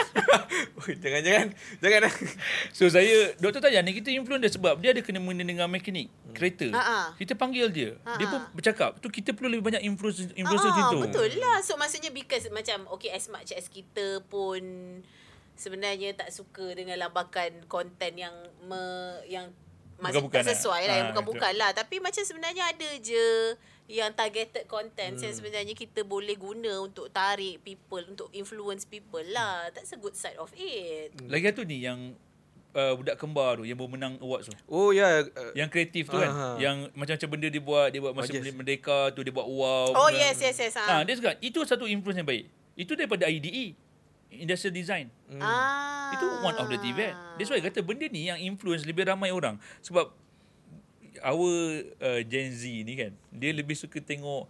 Jangan. So Dr. Taya ni kita influence dia sebab dia ada kena mengena dengan mekanik kereta. Kita panggil dia. Dia pun bercakap. Tu kita perlu lebih banyak influencer situ. Betul lah. So maksudnya because macam as much as kita pun sebenarnya tak suka dengan lambakan konten yang tak sesuai lah, yang bukan-bukan lah. Tapi macam sebenarnya ada je yang targeted content yang sebenarnya kita boleh guna untuk tarik people, untuk influence people lah. That's a good side of it. Lagi satu ni yang budak kembar tu yang bermenang awards tu. Oh ya. Yang kreatif tu kan. Yang macam-macam benda dia buat masa Merdeka tu, dia buat wow. Oh yes. Dia cakap itu satu influence yang baik. Itu daripada IDE, Industrial Design. Itu one of the TVET. That's why kata benda ni yang influence lebih ramai orang. Sebab our Gen Z ni kan, dia lebih suka tengok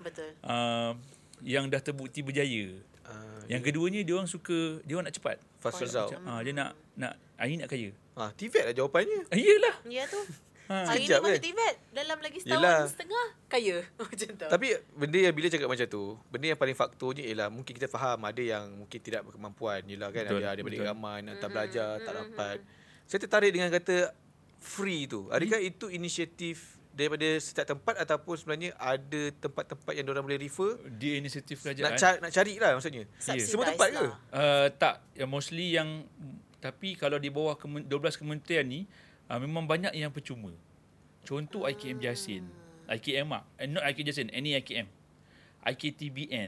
yang dah terbukti berjaya. Yang keduanya dia orang nak cepat. Fast result. Dia nak hari nak kaya. TVET lah jawapannya. Iyalah. Ya tu. Hari ni Sekejap masuk kan? TVET. Dalam lagi setahun setengah kaya. Macam tu. Tapi benda yang bila cakap macam tu, benda yang paling faktornya ialah mungkin kita faham ada yang mungkin tidak berkemampuan. Yelah kan, Betul, ada adik-adik betul. ramai nak tak belajar, tak dapat. Saya tertarik dengan kata free tu. Adakah itu inisiatif daripada setiap tempat ataupun sebenarnya ada tempat-tempat yang diorang boleh refer? Dia inisiatif kerajaan. Nak cari lah maksudnya. Semua tempat ke? Tak. Mostly yang, tapi kalau di bawah 12 kementerian ni, memang banyak yang percuma. Contoh IKM Jasin, IKM not IKM Jasin, any IKM, IKTBN,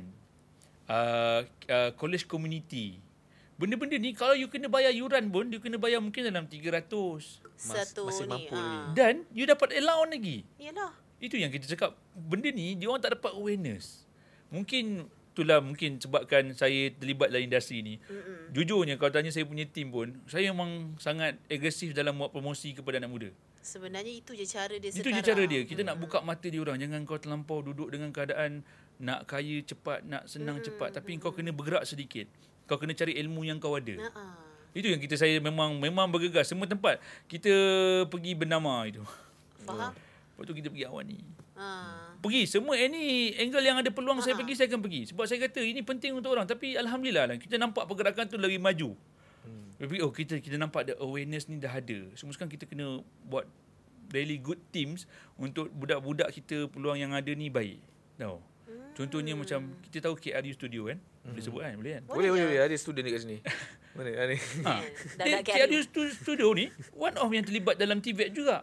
College Community. Benda-benda ni kalau you kena bayar yuran pun, you kena bayar mungkin dalam 300. Satu masih ni. mampu lagi. Dan you dapat allowance lagi. Yalah. Itu yang kita cakap. Benda ni dia orang tak dapat awareness. Mungkin sebabkan saya terlibat dalam industri ni. Jujurnya kalau tanya saya punya team pun, saya memang sangat agresif dalam buat promosi kepada anak muda. Sebenarnya itu je cara dia Itu sekarang. je cara dia. Kita nak buka mata dia orang. Jangan kau terlampau duduk dengan keadaan nak kaya cepat, nak senang cepat. Tapi kau kena bergerak sedikit. Kau kena cari ilmu yang kau ada. Itu yang saya memang bergegas. Semua tempat. Kita pergi bernama itu. Faham? Lepas tu kita pergi awal ni. Pergi. Semua any angle yang ada peluang saya pergi, saya akan pergi. Sebab saya kata ini penting untuk orang. Tapi Alhamdulillah lah. Kita nampak pergerakan tu lebih maju. Kita nampak the awareness ni dah ada. Semua sekarang kita kena buat really good teams untuk budak-budak kita, peluang yang ada ni baik. Tahu? Contohnya macam kita tahu KRU Studio kan? Boleh sebut kan? Boleh kan? Boleh. Ada student dekat sini. Mana? Ada. KRU Studio ni one of yang terlibat dalam TVET juga.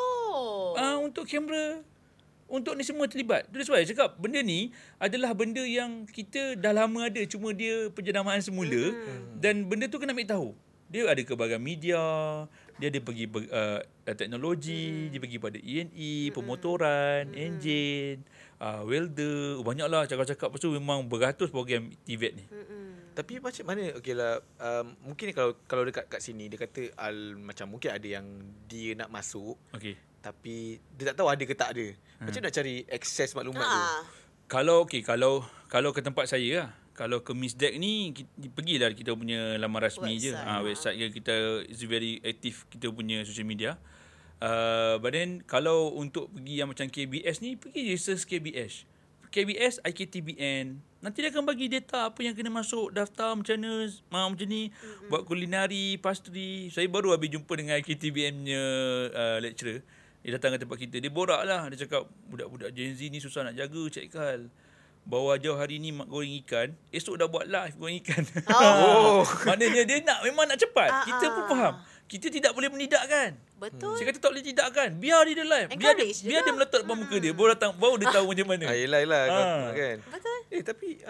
Untuk kamera, untuk ni semua terlibat. That's why saya cakap benda ni adalah benda yang kita dah lama ada, cuma dia penjenamaan semula. Dan benda tu kena ambil tahu. Dia ada kebahagiaan media, dia ada pergi teknologi, dia pergi pada E&E, pemotoran, enjin, welder, banyaklah cakap-cakap. Lepas tu memang beratus program TVET ni. Tapi macam mana, okeylah, mungkin kalau dekat kat sini dia kata macam mungkin ada yang dia nak masuk, tapi dia tak tahu ada ke tak ada. Macam nak cari akses maklumat tu? Kalau ke tempat saya lah. Kalau ke MISDEC ni, pergilah kita punya laman rasmi je. Website kita is very active, kita punya social media. But then kalau untuk pergi yang macam KBS ni, pergi je search KBS IKTBN. Nanti dia akan bagi data apa yang kena masuk, daftar macam ni, buat kulinari, pastry. Saya baru habis jumpa dengan IKTBN punya lecturer. Dia datang ke tempat kita, dia borak lah. Dia cakap budak-budak Gen Z ni susah nak jaga, Cik Kal. Bawa jauh hari ni mak goreng ikan, esok dah buat live goreng ikan. Maknanya dia memang nak cepat. Kita pun faham. Kita tidak boleh menidakkan. Betul. Saya kata tak boleh tidakkan. Biar dia live. Biar dia meletak depan muka dia. Baru dia tahu macam mana. Yelah kan. Betul. Tapi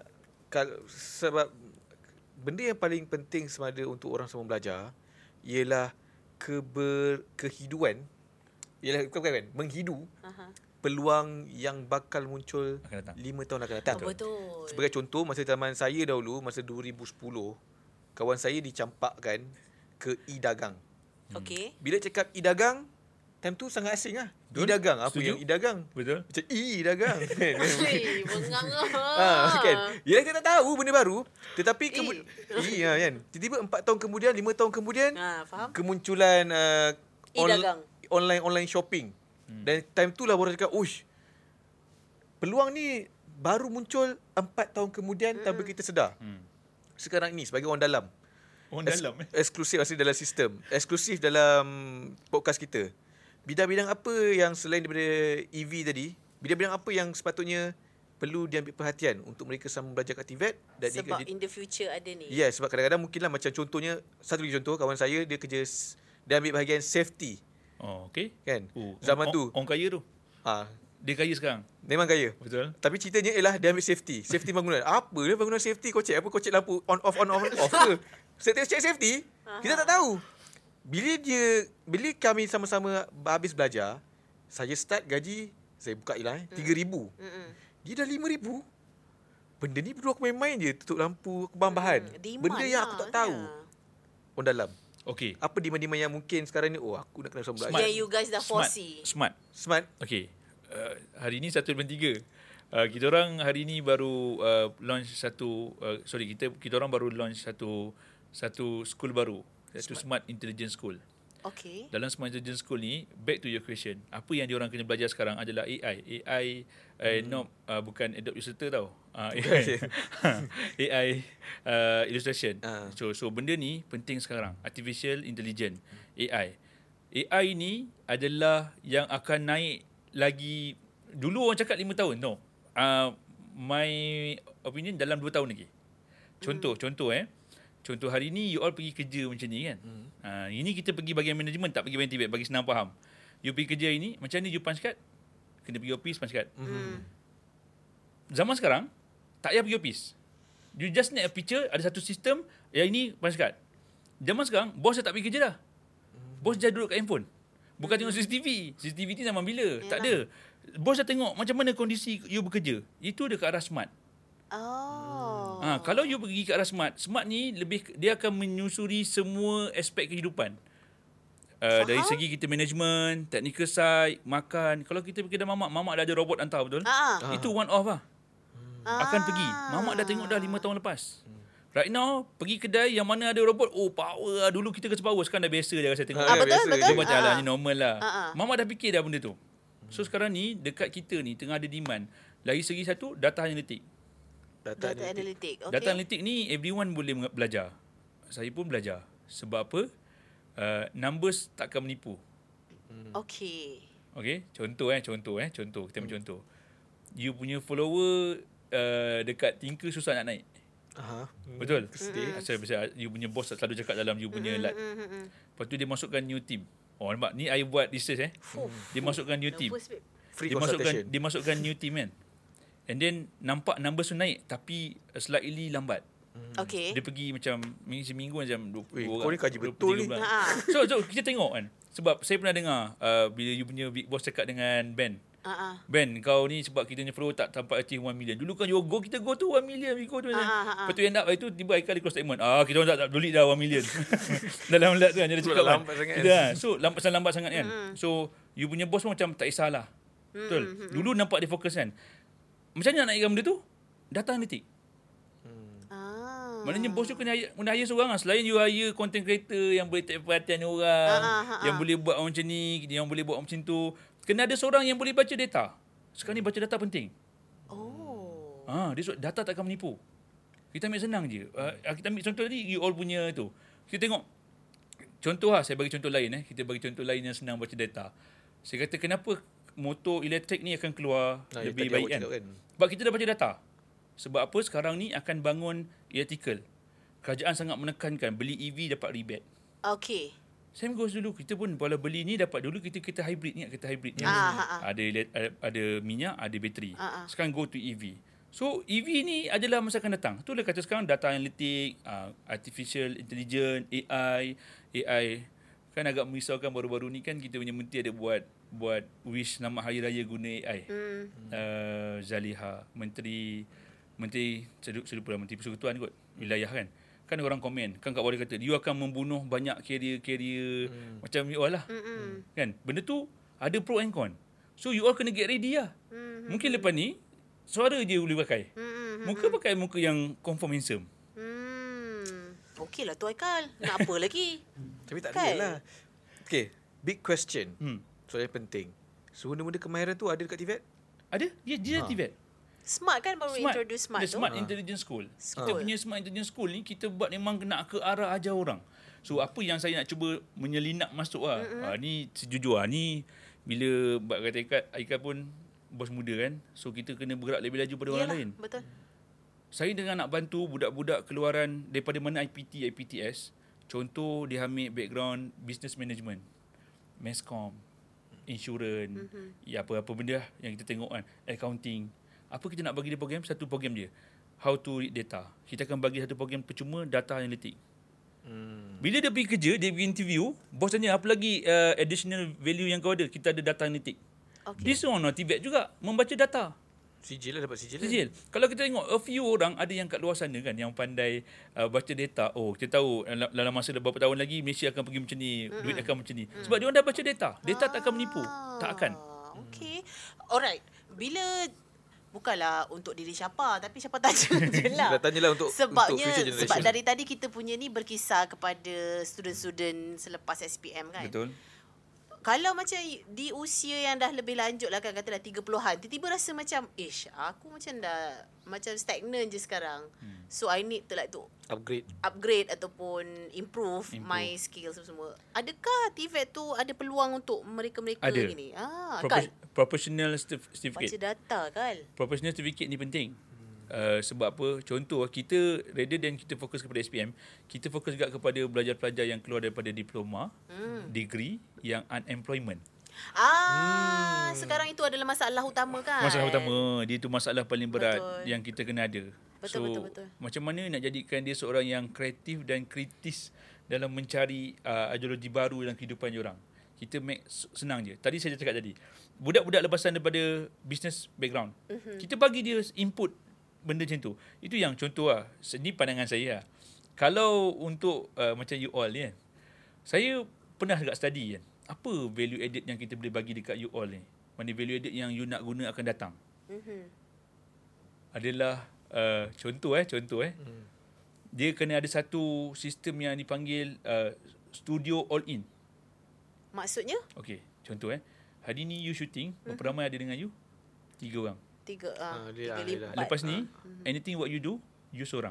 sebab benda yang paling penting semada untuk orang semua belajar ialah kehiduan. Ialah bukan menghidu. Peluang yang bakal muncul 5 tahun akan datang. Betul. Sebagai contoh, masa zaman saya dahulu, masa 2010, kawan saya dicampakkan ke e-dagang. Bila cakap e-dagang, time tu sangat asing lah. E-dagang, apa yang e-dagang? Betul. Macam e-dagang. Bengang lah. Kan? Yelah kita tak tahu benda baru. Tetapi kan? Tiba-tiba 4 tahun kemudian, 5 tahun kemudian, faham? kemunculan e-dagang. Online shopping. Dan time tu lah baru cakap, peluang ni baru muncul 4 tahun kemudian tanpa kita sedar. Sekarang ni sebagai orang dalam. Eksklusif asli dalam sistem. Eksklusif dalam podcast kita. Bidang-bidang apa yang selain daripada EV tadi, bidang-bidang apa yang sepatutnya perlu diambil perhatian untuk mereka sama belajar kat TVET. Dan sebab in the future ada ni. Yes, sebab kadang-kadang mungkinlah macam contohnya, satu lagi contoh, kawan saya dia ambil bahagian safety. Kan? Zaman tu orang kaya tu. Dia kaya sekarang. Memang kaya. Betul. Tapi ceritanya ialah dia ambil safety bangunan. Apa dia bangunan safety? Kau check lampu on off ke? Saya check safety, kita tak tahu. bila kami sama-sama habis belajar, saya start gaji, saya buka iklan 3,000. Dia dah 5,000. Benda ni dulu aku main-main je, tutup lampu, bahan-bahan. Benda yang aku tak tahu. Orang dalam. Okay. Apa demand-demand yang mungkin sekarang ni, aku nak kena sama Yang you guys dah foresee. Smart. Okay. Hari ni 1.3. Kita orang hari ni baru launch kita orang baru launch satu school baru. Satu Smart Intelligence School. Okay. Dalam Smart Intelligence School ni, back to your question, apa yang diorang kena belajar sekarang adalah AI. Bukan Adobe Illustrator tau. AI illustration. So benda ni penting sekarang. Artificial Intelligence, AI. AI ni adalah yang akan naik lagi. Dulu orang cakap 5 tahun. No. My opinion dalam 2 tahun lagi. Contoh hari ni you all pergi kerja macam ni kan. Ini kita pergi bahagian management, tak pergi bahagian TVET, bagi senang faham. You pergi kerja hari ni, macam ni you punch card, kena pergi office punch card. Zaman sekarang, tak payah pergi office. You just need a picture, ada satu sistem, yang ini punch card. Zaman sekarang, bos dah tak pergi kerja dah. Bos dah duduk kat handphone. Bukan tengok CCTV. CCTV ni zaman bila? Tak ada. Bos dah tengok macam mana kondisi you bekerja. Itu dia ke arah smart. Kalau you pergi ke arah smart ni dia akan menyusuri semua aspek kehidupan. Dari segi kita management, technical side, makan. Kalau kita pergi kedai mamak dah ada robot hantar, betul? Itu one off lah. Akan pergi. Mamak dah tengok dah 5 tahun lepas. Right now, pergi kedai yang mana ada robot, power lah. Dulu kita rasa power, sekarang dah biasa je saya tengok. Betul. Dia macam ni normal lah. Mamak dah fikir dah benda tu. So sekarang ni, dekat kita ni, tengah ada demand. Lagi segi satu, data analitik. Data analitik. Okay. Data analitik ni everyone boleh belajar. Saya pun belajar. Sebab apa? Numbers takkan menipu. Okay. Contoh. Kita ambil contoh. You punya follower dekat Tinker susah nak naik. Betul? Pasal you punya boss selalu cakap dalam you punya lat. Lepas tu dia masukkan new team. Nampak? Ni I buat research Dia masukkan new team. Dia masukkan new team kan. And then nampak numbers tu naik tapi slightly lambat. Okay. Dia pergi macam seminggu macam 20 orang. Kau ni kaji betul ni. So kita tengok kan. Sebab saya pernah dengar bila you punya big boss cakap dengan Ben. Ben, kau ni sebab kita punya follower tak sampai achieve 1 million. Dulu kan kita go to 1 million. We go to lepas tu end up itu tiba Aikal close statement. Kita orang tak peduli dah 1 million. Dalam lat tu kan dia cakap lambat sangat kan. So lambat sangat kan. So you punya boss pun macam tak kisahlah. Betul. Dulu nampak dia fokus kan. Macam mana nak naikkan benda tu? Data analitik. Maknanya bos tu kena hire seorang lah. Selain you hire content creator yang boleh take perhatian orang, yang boleh buat macam ni, yang boleh buat macam tu. Kena ada seorang yang boleh baca data. Sekarang ni baca data penting. Dia data takkan menipu. Kita ambil senang je. Kita ambil contoh tadi, you all punya tu. Kita tengok. Contoh lah, saya bagi contoh lain. Kita bagi contoh lain yang senang baca data. Saya kata kenapa motor elektrik ni akan keluar lebih baik kan? Sebab kita dah baca data. Sebab apa? Sekarang ni akan bangun electrical. Kerajaan sangat menekankan beli EV dapat rebate. Okay. Same goes dulu. Kita pun kalau beli ni dapat dulu kita hybrid. Ingat kita hybrid ni. Ada minyak, ada bateri. Sekarang go to EV. So EV ni adalah masa akan datang. Itulah kata sekarang data analitik, artificial intelligence, AI. Kan agak merisaukan baru-baru ni kan kita punya menteri ada buat wish nama hari raya guna AI. Zaliha, Menteri saya lupa lah, Menteri Persekutuan kot, wilayah kan. Kan orang komen, kan kat bawah dia kata, you akan membunuh banyak carrier macam you all lah. Kan? Benda tu ada pro and con. So you all kena get ready lah. Mungkin lepas ni, suara je boleh pakai. Pakai muka yang confirm handsome. Okey lah tu Aikal. Nak apa lagi? Tapi tak real lah. Okay, big question. Soalan penting. So benda-benda kemahiran tu ada dekat TVET? Ada? Dia TVET. Smart kan baru introduce Smart tu? Smart Intelligence School. Kita punya Smart Intelligence School ni kita buat memang nak ke arah ajar orang. So apa yang saya nak cuba menyelinap masuk lah. Ni sejujur lah. Ni bila kata Aikal pun bos muda kan. So kita kena bergerak lebih laju pada orang lain. Betul. Saya dengan nak bantu budak-budak keluaran daripada mana IPTS. Contoh dia ambil background business management, Masscom, insurans, apa-apa benda yang kita tengok kan, accounting. Apa kita nak bagi dia program? Satu program dia. How to read data. Kita akan bagi satu program percuma data analitik. Bila dia pergi kerja, dia pergi interview, bos tanya apa lagi additional value yang kau ada? Kita ada data analytic. This one TVET juga membaca data. Sijil lah, dapat sijil. Sijil. Kalau kita tengok a few orang ada yang kat luar sana kan yang pandai baca data. Oh, kita tahu dalam masa beberapa tahun lagi Malaysia akan pergi macam ni, duit akan macam ni. Sebab dia orang dah baca data. Data tak akan menipu. Tak akan. Okay. Alright. Bila bukanlah untuk diri Syapa, tapi Syapa tanya je lah. Tanyalah untuk future generation. Sebab dari tadi kita punya ni berkisar kepada student-student selepas SPM kan. Betul. Kalau macam di usia yang dah lebih lanjut lah kan, katalah 30-an, tiba-tiba rasa macam, aku macam dah macam stagnan je sekarang. So I need to upgrade ataupun improve my skills semua. Adakah TVET tu ada peluang untuk mereka-mereka ini? Kan? Professional certificate. Baca data kan? Professional certificate ni penting. Sebab apa? Contoh, kita rather than kita fokus kepada SPM, kita fokus juga kepada pelajar-pelajar yang keluar daripada diploma, degree, yang unemployment. Sekarang itu adalah masalah utama kan? Masalah utama. Dia tu masalah paling berat yang kita kena ada. Betul. Macam mana nak jadikan dia seorang yang kreatif dan kritis dalam mencari ideologi baru dalam kehidupan diorang. Kita make senang je. Tadi saya cakap tadi, budak-budak lepasan daripada business background, kita bagi dia input benda macam tu. Itu yang contoh lah. Ini pandangan saya lah. Kalau untuk macam you all ni kan, saya pernah agak study kan, apa value added yang kita boleh bagi dekat you all ni? Mana value added yang you nak guna akan datang? Adalah contoh. Dia kena ada satu sistem yang dipanggil studio all in. Maksudnya? Okay, contoh hari ni you shooting, berapa ramai ada dengan you? 3 orang. 3, 4. Lepas ni, anything what you do, you seorang.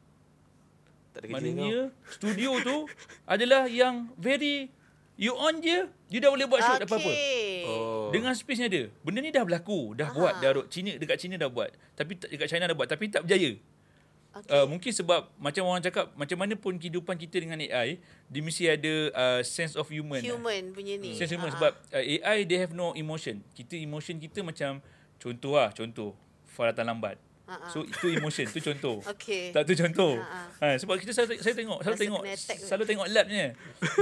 Tak ada kerja. Maknanya studio tu adalah yang very you on je, you dah boleh buat shoot apa-apa. Dengan space-nya dia. Benda ni dah berlaku, dah buat, dekat China dah buat. Tapi dekat China dah buat, tapi tak berjaya. Mungkin sebab macam orang cakap, macam mana pun kehidupan kita dengan AI, dia mesti ada sense of human punya ni. Sense human sebab AI they have no emotion. Emotion kita macam contoh far datang lambat. So itu emotion, tu contoh. Tak tu contoh. Sebab kita selalu tengok labnya.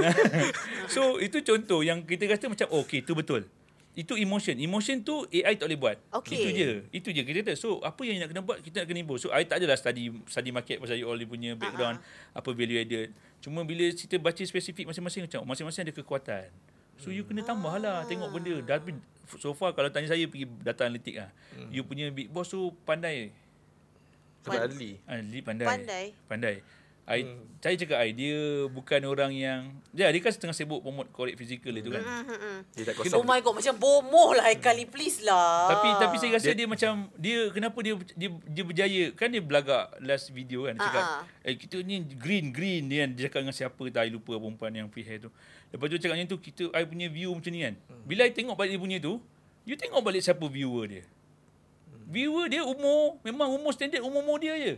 So itu contoh yang kita kata macam okay, tu betul. Itu emotion. Emotion tu AI tak boleh buat. Itu je kita kata. So apa yang nak kena buat, kita nak kena improve. So I tak adalah study market pasal you all punya background, apa value added. Cuma bila kita baca spesifik masing-masing macam masing-masing ada kekuatan. So you kena tambah lah tengok benda. Tapi so far kalau tanya saya pergi data analitik lah. You punya big boss tu pandai. Sebab Adli pandai. Saya cakap dia bukan orang yang dia kan setengah sibuk promote correct physical itu kan. Dia tak kosong. Oh my god, macam bomoh lah kali, please lah. Tapi saya rasa dia macam kenapa dia berjaya kan. Dia belagak last video kan, dia cakap kita ni green dia cakap dengan siapa tak, I lupa perempuan yang free hair tu. Lepas tu cakap macam tu, I punya view macam ni kan. Bila I tengok balik dia punya tu, you tengok balik siapa viewer dia. Viewer dia memang umur standard umur dia je.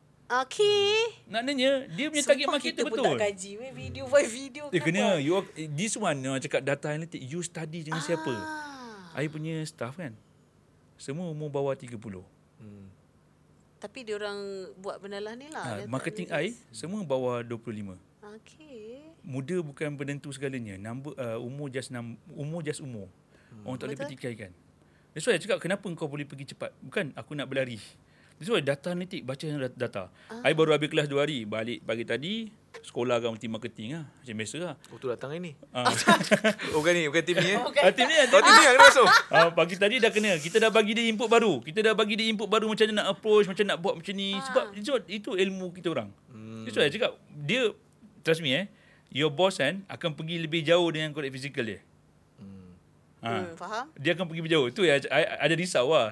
Maknanya dia punya target market tu betul. Kita pun tak gaji video by video. Dia kena this one orang cakap data analytic, you study dengan siapa? I punya staff kan, semua umur bawah 30. Tapi dia orang buat benda lah ni lah. Marketing I semua bawah 25. Muda bukan penentu segalanya. Umur just umur. Orang tak boleh petikaikan. That's why I cakap kenapa kau boleh pergi cepat. Bukan aku nak berlari. That's why data analitik, baca data. I baru habis kelas 2 hari. Balik pagi tadi, sekolah kan team marketing lah. Macam biasa lah. Tu datang hari ni. Bukan tim ni Tim ni yang kena masuk. Pagi tadi dah kena. Kita dah bagi dia input baru. Macam mana nak approach, macam nak buat macam ni. Sebab itu ilmu kita orang. That's why I cakap, dia, trust me your boss kan akan pergi lebih jauh dengan correct physical dia. Faham? Dia akan pergi lebih jauh. Tu ada risau lah.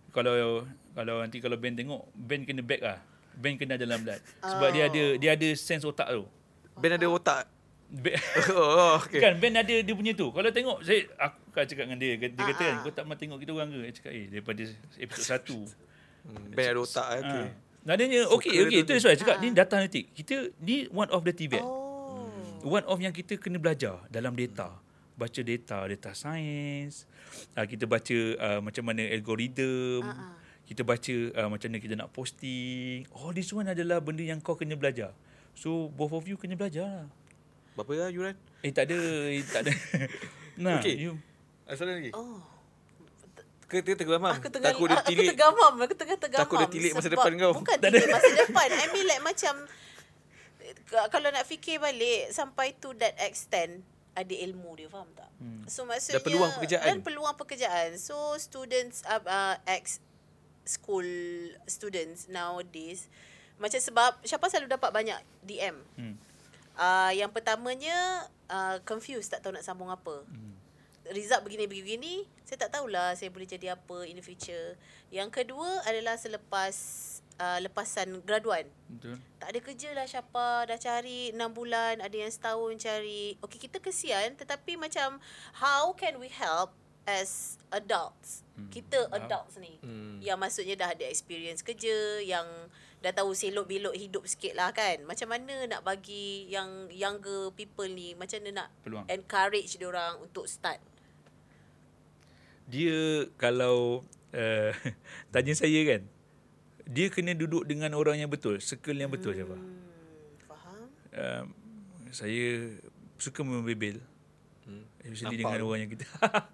Kalau Ben tengok, Ben kena back lah. Ben kena dalam blood. Sebab dia ada sense otak tu. Ben ada otak. Okay. Kan Ben ada dia punya tu. Kalau tengok aku kan cakap dengan dia kata kan, kau tak pernah tengok kita orang ke? Dia cakap daripada episod 1. Ben ada otak okay. Nadanya okay. Itu saya cakap ni data analitik. Kita ni one of the TVET. One of yang kita kena belajar dalam data. Baca data science. Kita baca macam mana algorithm. Kita baca macam mana kita nak posting. All this one adalah benda yang kau kena belajar. So both of you kena belajar lah. Berapa lah yuran? Tak ada. Nah, Okay. you Soalan lagi. Oh. Ke tergamam? Aku tengah Takut dia tilik. Aku tengah tergamam. Takut dia tilik masa Sebab depan kau. Bukan tilik masa depan. I mean like macam kalau nak fikir balik sampai to that extent, ada ilmu dia, faham tak? So maksudnya Dan peluang pekerjaan. So students ex school students nowadays, macam sebab Syafa selalu dapat banyak DM. Yang pertamanya confused, tak tahu nak sambung apa. Result begini, saya tak tahulah saya boleh jadi apa in the future. Yang kedua adalah selepas lepasan graduan. betul. Tak ada kerja lah Syafa, dah cari 6 bulan, ada yang setahun cari. Okay, kita kesian, tetapi macam how can we help as adults? Kita adults ni, yang maksudnya dah ada experience kerja, yang dah tahu selok-belok hidup sikit lah kan. Macam mana nak bagi yang younger people ni, macam mana nak Peluang. encourage diorang untuk start? Dia kalau tanya saya kan, dia kena duduk dengan orang yang betul, circle yang betul siapa. Faham? Saya suka membebel. Especially dengan orang yang kita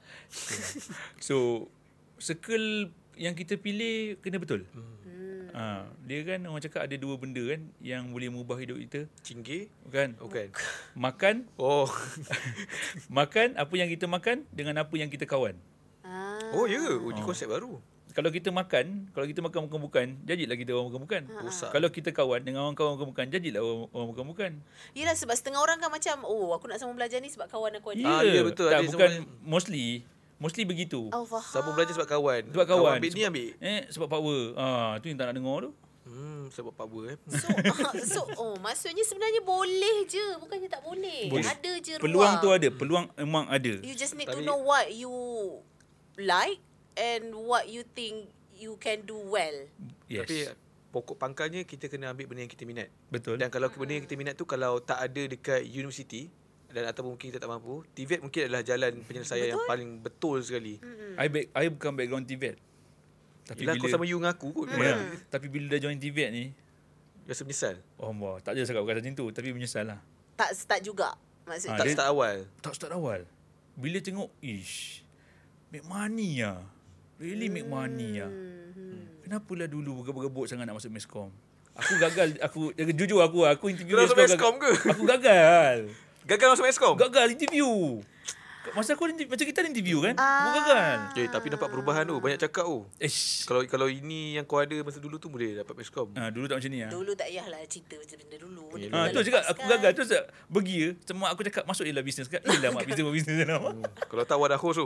so circle yang kita pilih kena betul. Dia kan orang cakap ada dua benda kan yang boleh mengubah hidup kita. Cinggir? Bukan. Bukan. Makan. Oh. Makan apa yang kita makan dengan apa yang kita kawan. Oh ya, ini konsep baru. Kalau kita makan bukan-bukan, jadilah kita orang bukan-bukan. Kalau kita kawan dengan orang kawan bukan-bukan, jadilah orang bukan-bukan. Yelah, sebab setengah orang kan macam, oh aku nak sambung belajar ni sebab kawan aku ada. Ya, betul. Tak, Ada bukan semua- mostly begitu. Oh, faham. Sambung belajar sebab kawan. Sebab kawan. Ambil ni ambil. Sebab power. Tu yang tak nak dengar tu. Sebab power Maksudnya sebenarnya boleh je, bukannya tak boleh. Boleh. Ada je ruang. Peluang tu ada, peluang memang ada. You just need to Tapi- know what you like and what you think you can do well. Yes. Tapi pokok pangkalnya kita kena ambil benda yang kita minat. Betul. Dan kalau benda yang kita minat tu kalau tak ada dekat universiti dan ataupun mungkin kita tak mampu, TVET mungkin adalah jalan penyelesaian yang paling betul sekali. I bukan background TVET. Tapi Yelah, kau sama you dengan aku kot. Tapi bila dah join TVET ni, Rasa menyesal. tak ada cakap perkataan macam tu, tapi menyesal lah. Tak start juga maksudnya. Tak dia- start awal. Tak start awal. Bila tengok, make money lah. Really make money lah. Kenapalah dulu bergebuk sangat nak masuk Meskom? Aku gagal, jujur aku interview Kau masuk Meskom ke? Aku gagal. Gagal masuk Meskom? Gagal interview. Masa aku macam kita ada interview kan? Aku gagal. Tapi nampak perubahan tu. Banyak cakap tu. Kalau ini yang kau ada masa dulu tu boleh dapat Meskom. Dulu tak macam ni lah. Dulu tak payahlah cerita macam benda dulu. Tu cakap aku gagal. Terus pergi mak aku cakap masuk je lah bisnes kan. Yelah mak bisnes lah. Kalau tak wadah host tu.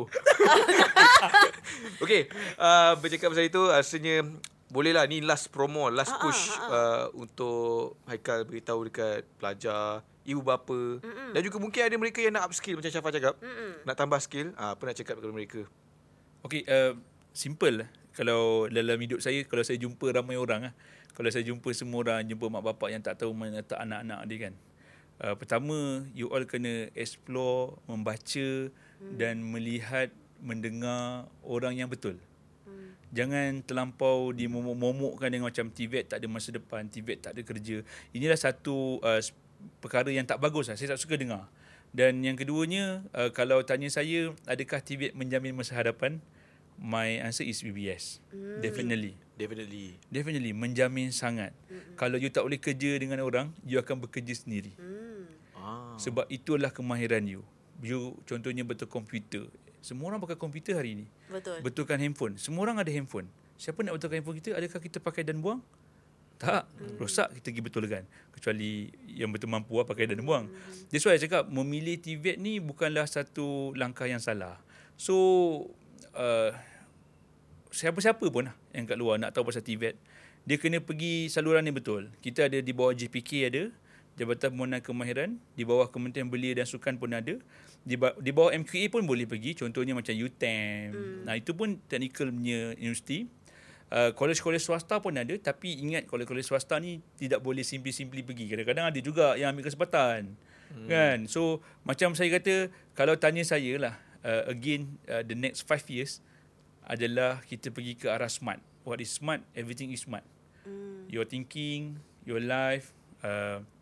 Okay. Bercakap pasal itu, rasanya bolehlah ni last promo, last push untuk Haikal beritahu dekat pelajar, ibu bapa dan juga mungkin ada mereka yang nak upskill macam Syafa cakap. Nak tambah skill. Apa nak cakap kepada mereka? Okay, simple lah. Kalau dalam hidup saya, kalau saya jumpa ramai orang lah. Kalau saya jumpa semua orang, jumpa mak bapak yang tak tahu mana letak anak-anak dia kan. Pertama, you all kena explore, membaca dan melihat, mendengar orang yang betul. Jangan terlampau dimomok-momokkan dengan macam TVET tak ada masa depan, TVET tak ada kerja. Inilah satu perkara yang tak bagus lah. Saya tak suka dengar. Dan yang keduanya, kalau tanya saya, adakah TVET menjamin masa hadapan? My answer is BBS. Definitely. Menjamin sangat. Kalau you tak boleh kerja dengan orang, you akan bekerja sendiri. Sebab itulah kemahiran you. You contohnya betul komputer. Semua orang pakai komputer hari ini. Betul. Betulkan handphone. Semua orang ada handphone. Siapa nak betulkan handphone kita? Adakah kita pakai dan buang? Tak. Rosak kita pergi betulkan. Kecuali yang betul mampu pakai dan buang. That's why saya cakap memilih TVET ni bukanlah satu langkah yang salah. So siapa-siapa pun lah yang kat luar nak tahu pasal TVET, dia kena pergi saluran ni betul. Kita ada di bawah JPK ada, Jabatan Pembangunan Kemahiran, di bawah Kementerian Belia dan Sukan pun ada, di bawah MQA pun boleh pergi, contohnya macam UTM. Nah, itu pun technical punya universiti. Kolej-kolej swasta pun ada, tapi ingat kolej-kolej swasta ni tidak boleh simply pergi. Kadang-kadang ada juga yang ambil kesempatan. Kan? So, macam saya kata, kalau tanya saya lah, the next 5 years adalah kita pergi ke arah smart. What is smart? Everything is smart. Your thinking, your life,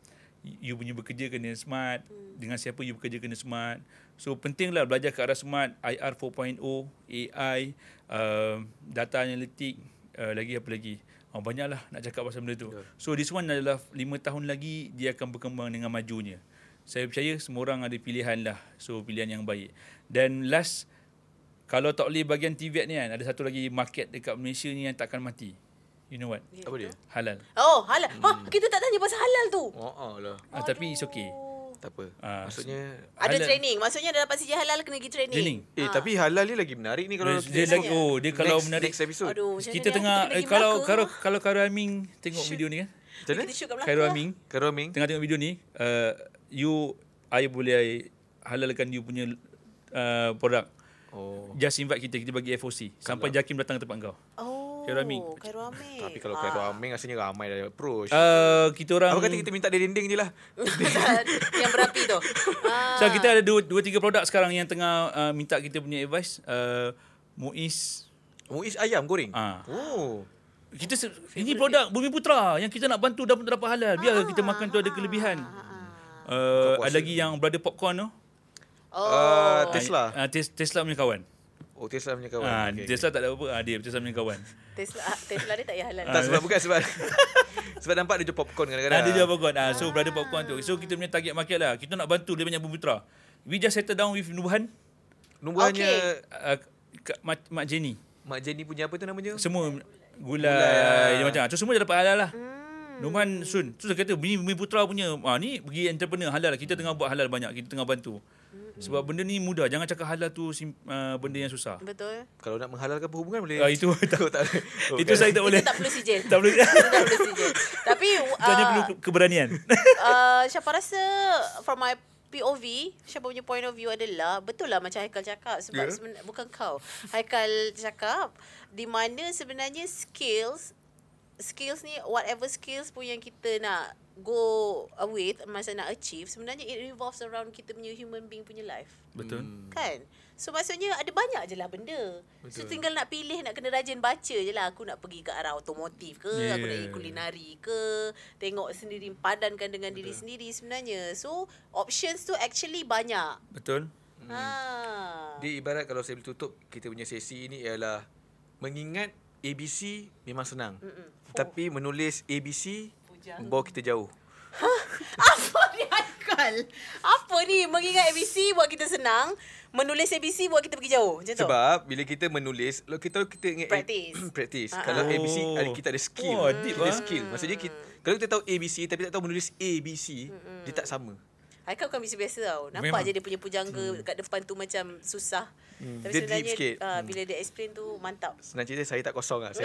You punya bekerja kena smart. Dengan siapa you bekerja kena smart. So pentinglah belajar ke arah smart. IR 4.0, AI, data analytic, lagi apa lagi. Banyaklah nak cakap pasal benda tu. So this one adalah 5 tahun lagi dia akan berkembang dengan majunya. Saya percaya semua orang ada pilihan lah. So pilihan yang baik. Dan last, kalau tak boleh bahagian TVET ni kan, ada satu lagi market dekat Malaysia ni yang takkan mati. You know what? Apa dia? Halal. Oh, halal. Kita tak tanya pasal halal tu. Lah. Tapi it's okay. Tak apa. Maksudnya ada halal. Training. Maksudnya dah dapat sijil halal kena pergi training. tapi halal ni lagi menarik ni kalau dia lagi dia kalau menarik next episode. Aduh, kita tengah kalau Khairul Aming tengok video ni kan. Macam mana? Kita shoot kat Khairul Melaka. Aming tengah tengok video ni, I boleh halalkan you punya produk. Just invite kita bagi FOC sampai Jakim datang ke tempat kau. Khairul Aming. Tapi kalau Khairul Aming rasanya ramai dah approach. Kita orang apa kata kita minta dia dinding je lah. Yang berapi tu. So kita ada 2-3 produk sekarang yang tengah minta kita punya advice. Muiz ayam goreng. Kita ini produk Bumi Putra yang kita nak bantu dapat halal. Biar kita makan tu ada kelebihan. Ada lagi yang brother popcorn tu. Tesla. Tesla punya kawan. Tesla punya kawan. Tesla tak ada apa. Dia Tesla punya kawan. Tesla dia tak payah halal. Tak sebab nampak dia jual popcorn kadang-kadang. Dia jual popcorn. So brother popcorn tu. So kita punya target market lah. Kita nak bantu dia banyak Bumi Putra. We just settle down with Nubuhannya Mak Jenny. Mak Jenny punya apa tu namanya? Semua gulai dia macam. So semua dah dapat halal lah. Nubuhan Sun. Tu saya kata Bumi Putra punya. Ni pergi entrepreneur halal. Kita tengah buat halal banyak. Kita tengah bantu. Sebab benda ni mudah. Jangan cakap halal tu benda yang susah. Betul. Kalau nak menghalalkan perhubungan boleh. Itu tak. Itu saya tak boleh. Itu tak perlu sijil. Tak perlu. Tak perlu sijil. Tapi hanya perlu keberanian. Syafa rasa from my POV, Syafa punya point of view adalah betul lah macam Haikal cakap sebab bukan kau. Haikal cakap di mana sebenarnya skills ni, whatever skills pun yang kita nak go with, masa nak achieve, sebenarnya it revolves around kita punya human being punya life. Betul. Kan? So maksudnya ada banyak je lah benda. Betul. So tinggal nak pilih, nak kena rajin baca je lah. Aku nak pergi ke arah otomotif ke, aku nak pergi kulinari ke, tengok sendiri, padankan dengan diri sendiri sebenarnya. So options tu actually banyak. Betul. Dia ibarat kalau saya boleh tutup kita punya sesi ini ialah mengingat ABC memang senang. Tapi menulis ABC bawa kita jauh. Apa ni Haikal? Apa ni? Mengingat ABC buat kita senang, menulis ABC buat kita pergi jauh. Macam tu. Sebab bila kita menulis, kita ingat practice. Kalau ABC kita ada skill. Kita ada skill. Maksudnya kalau kita tahu ABC tapi tak tahu menulis ABC, dia tak sama. Haikal bukan biasa tau. Nampak je dia punya pujangga kat depan tu macam susah. Tapi dia sebenarnya deep sikit. Bila dia explain tu mantap. Senang cerita saya tak kosong lah.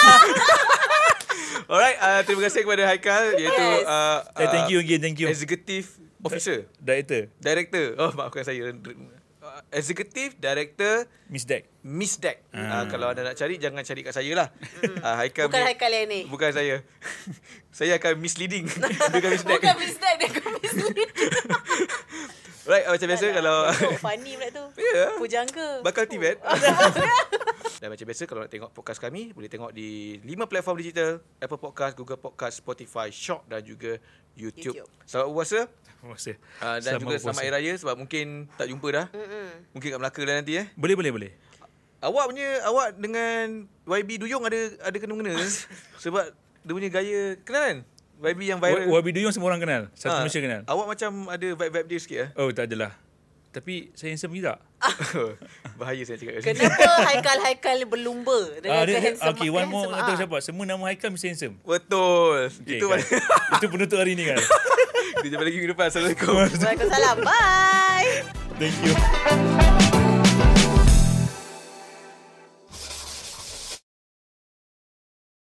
Alright, terima kasih kepada Haikal iaitu thank you again, thank you. Executive Officer. Director. Oh, maafkan saya. Executive Director Miss Dak. Kalau anda nak cari, jangan cari kat saya lah. Haikal bukan Haikal yang ni. Bukan saya. Saya akan misleading. Dia akan Miss Dak. Bukan Miss Dak, dia akan misleading. Right, macam biasa kalau funny pula tu. Pujangga. Bakal TVET. Dan macam biasa kalau nak tengok podcast kami, boleh tengok di 5 platform digital: Apple Podcast, Google Podcast, Spotify, Shock dan juga YouTube. Selamat berpuasa. Dan juga selamat Hari Raya sebab mungkin tak jumpa dah. Mungkin kat Melaka dah nanti Boleh. Awak dengan YB Duyung ada kena-mengena ke? Sebab dia punya gaya kenal kan? YB yang viral. YB Duyung semua orang kenal. Satu Malaysia kenal. Awak macam ada vibe-vibe dia sikit Oh, tak adalah. Tapi saya handsome juga. Bahaya saya cakap kat sini. Kenapa Haikal berlumba dengan kehandsome? Okay, one more. Tahu siapa? Semua nama Haikal mesti handsome. Betul. Okay, itu penutup hari ni kan. Kita jumpa lagi minggu depan. Assalamualaikum. Waalaikumsalam. Bye. Thank you.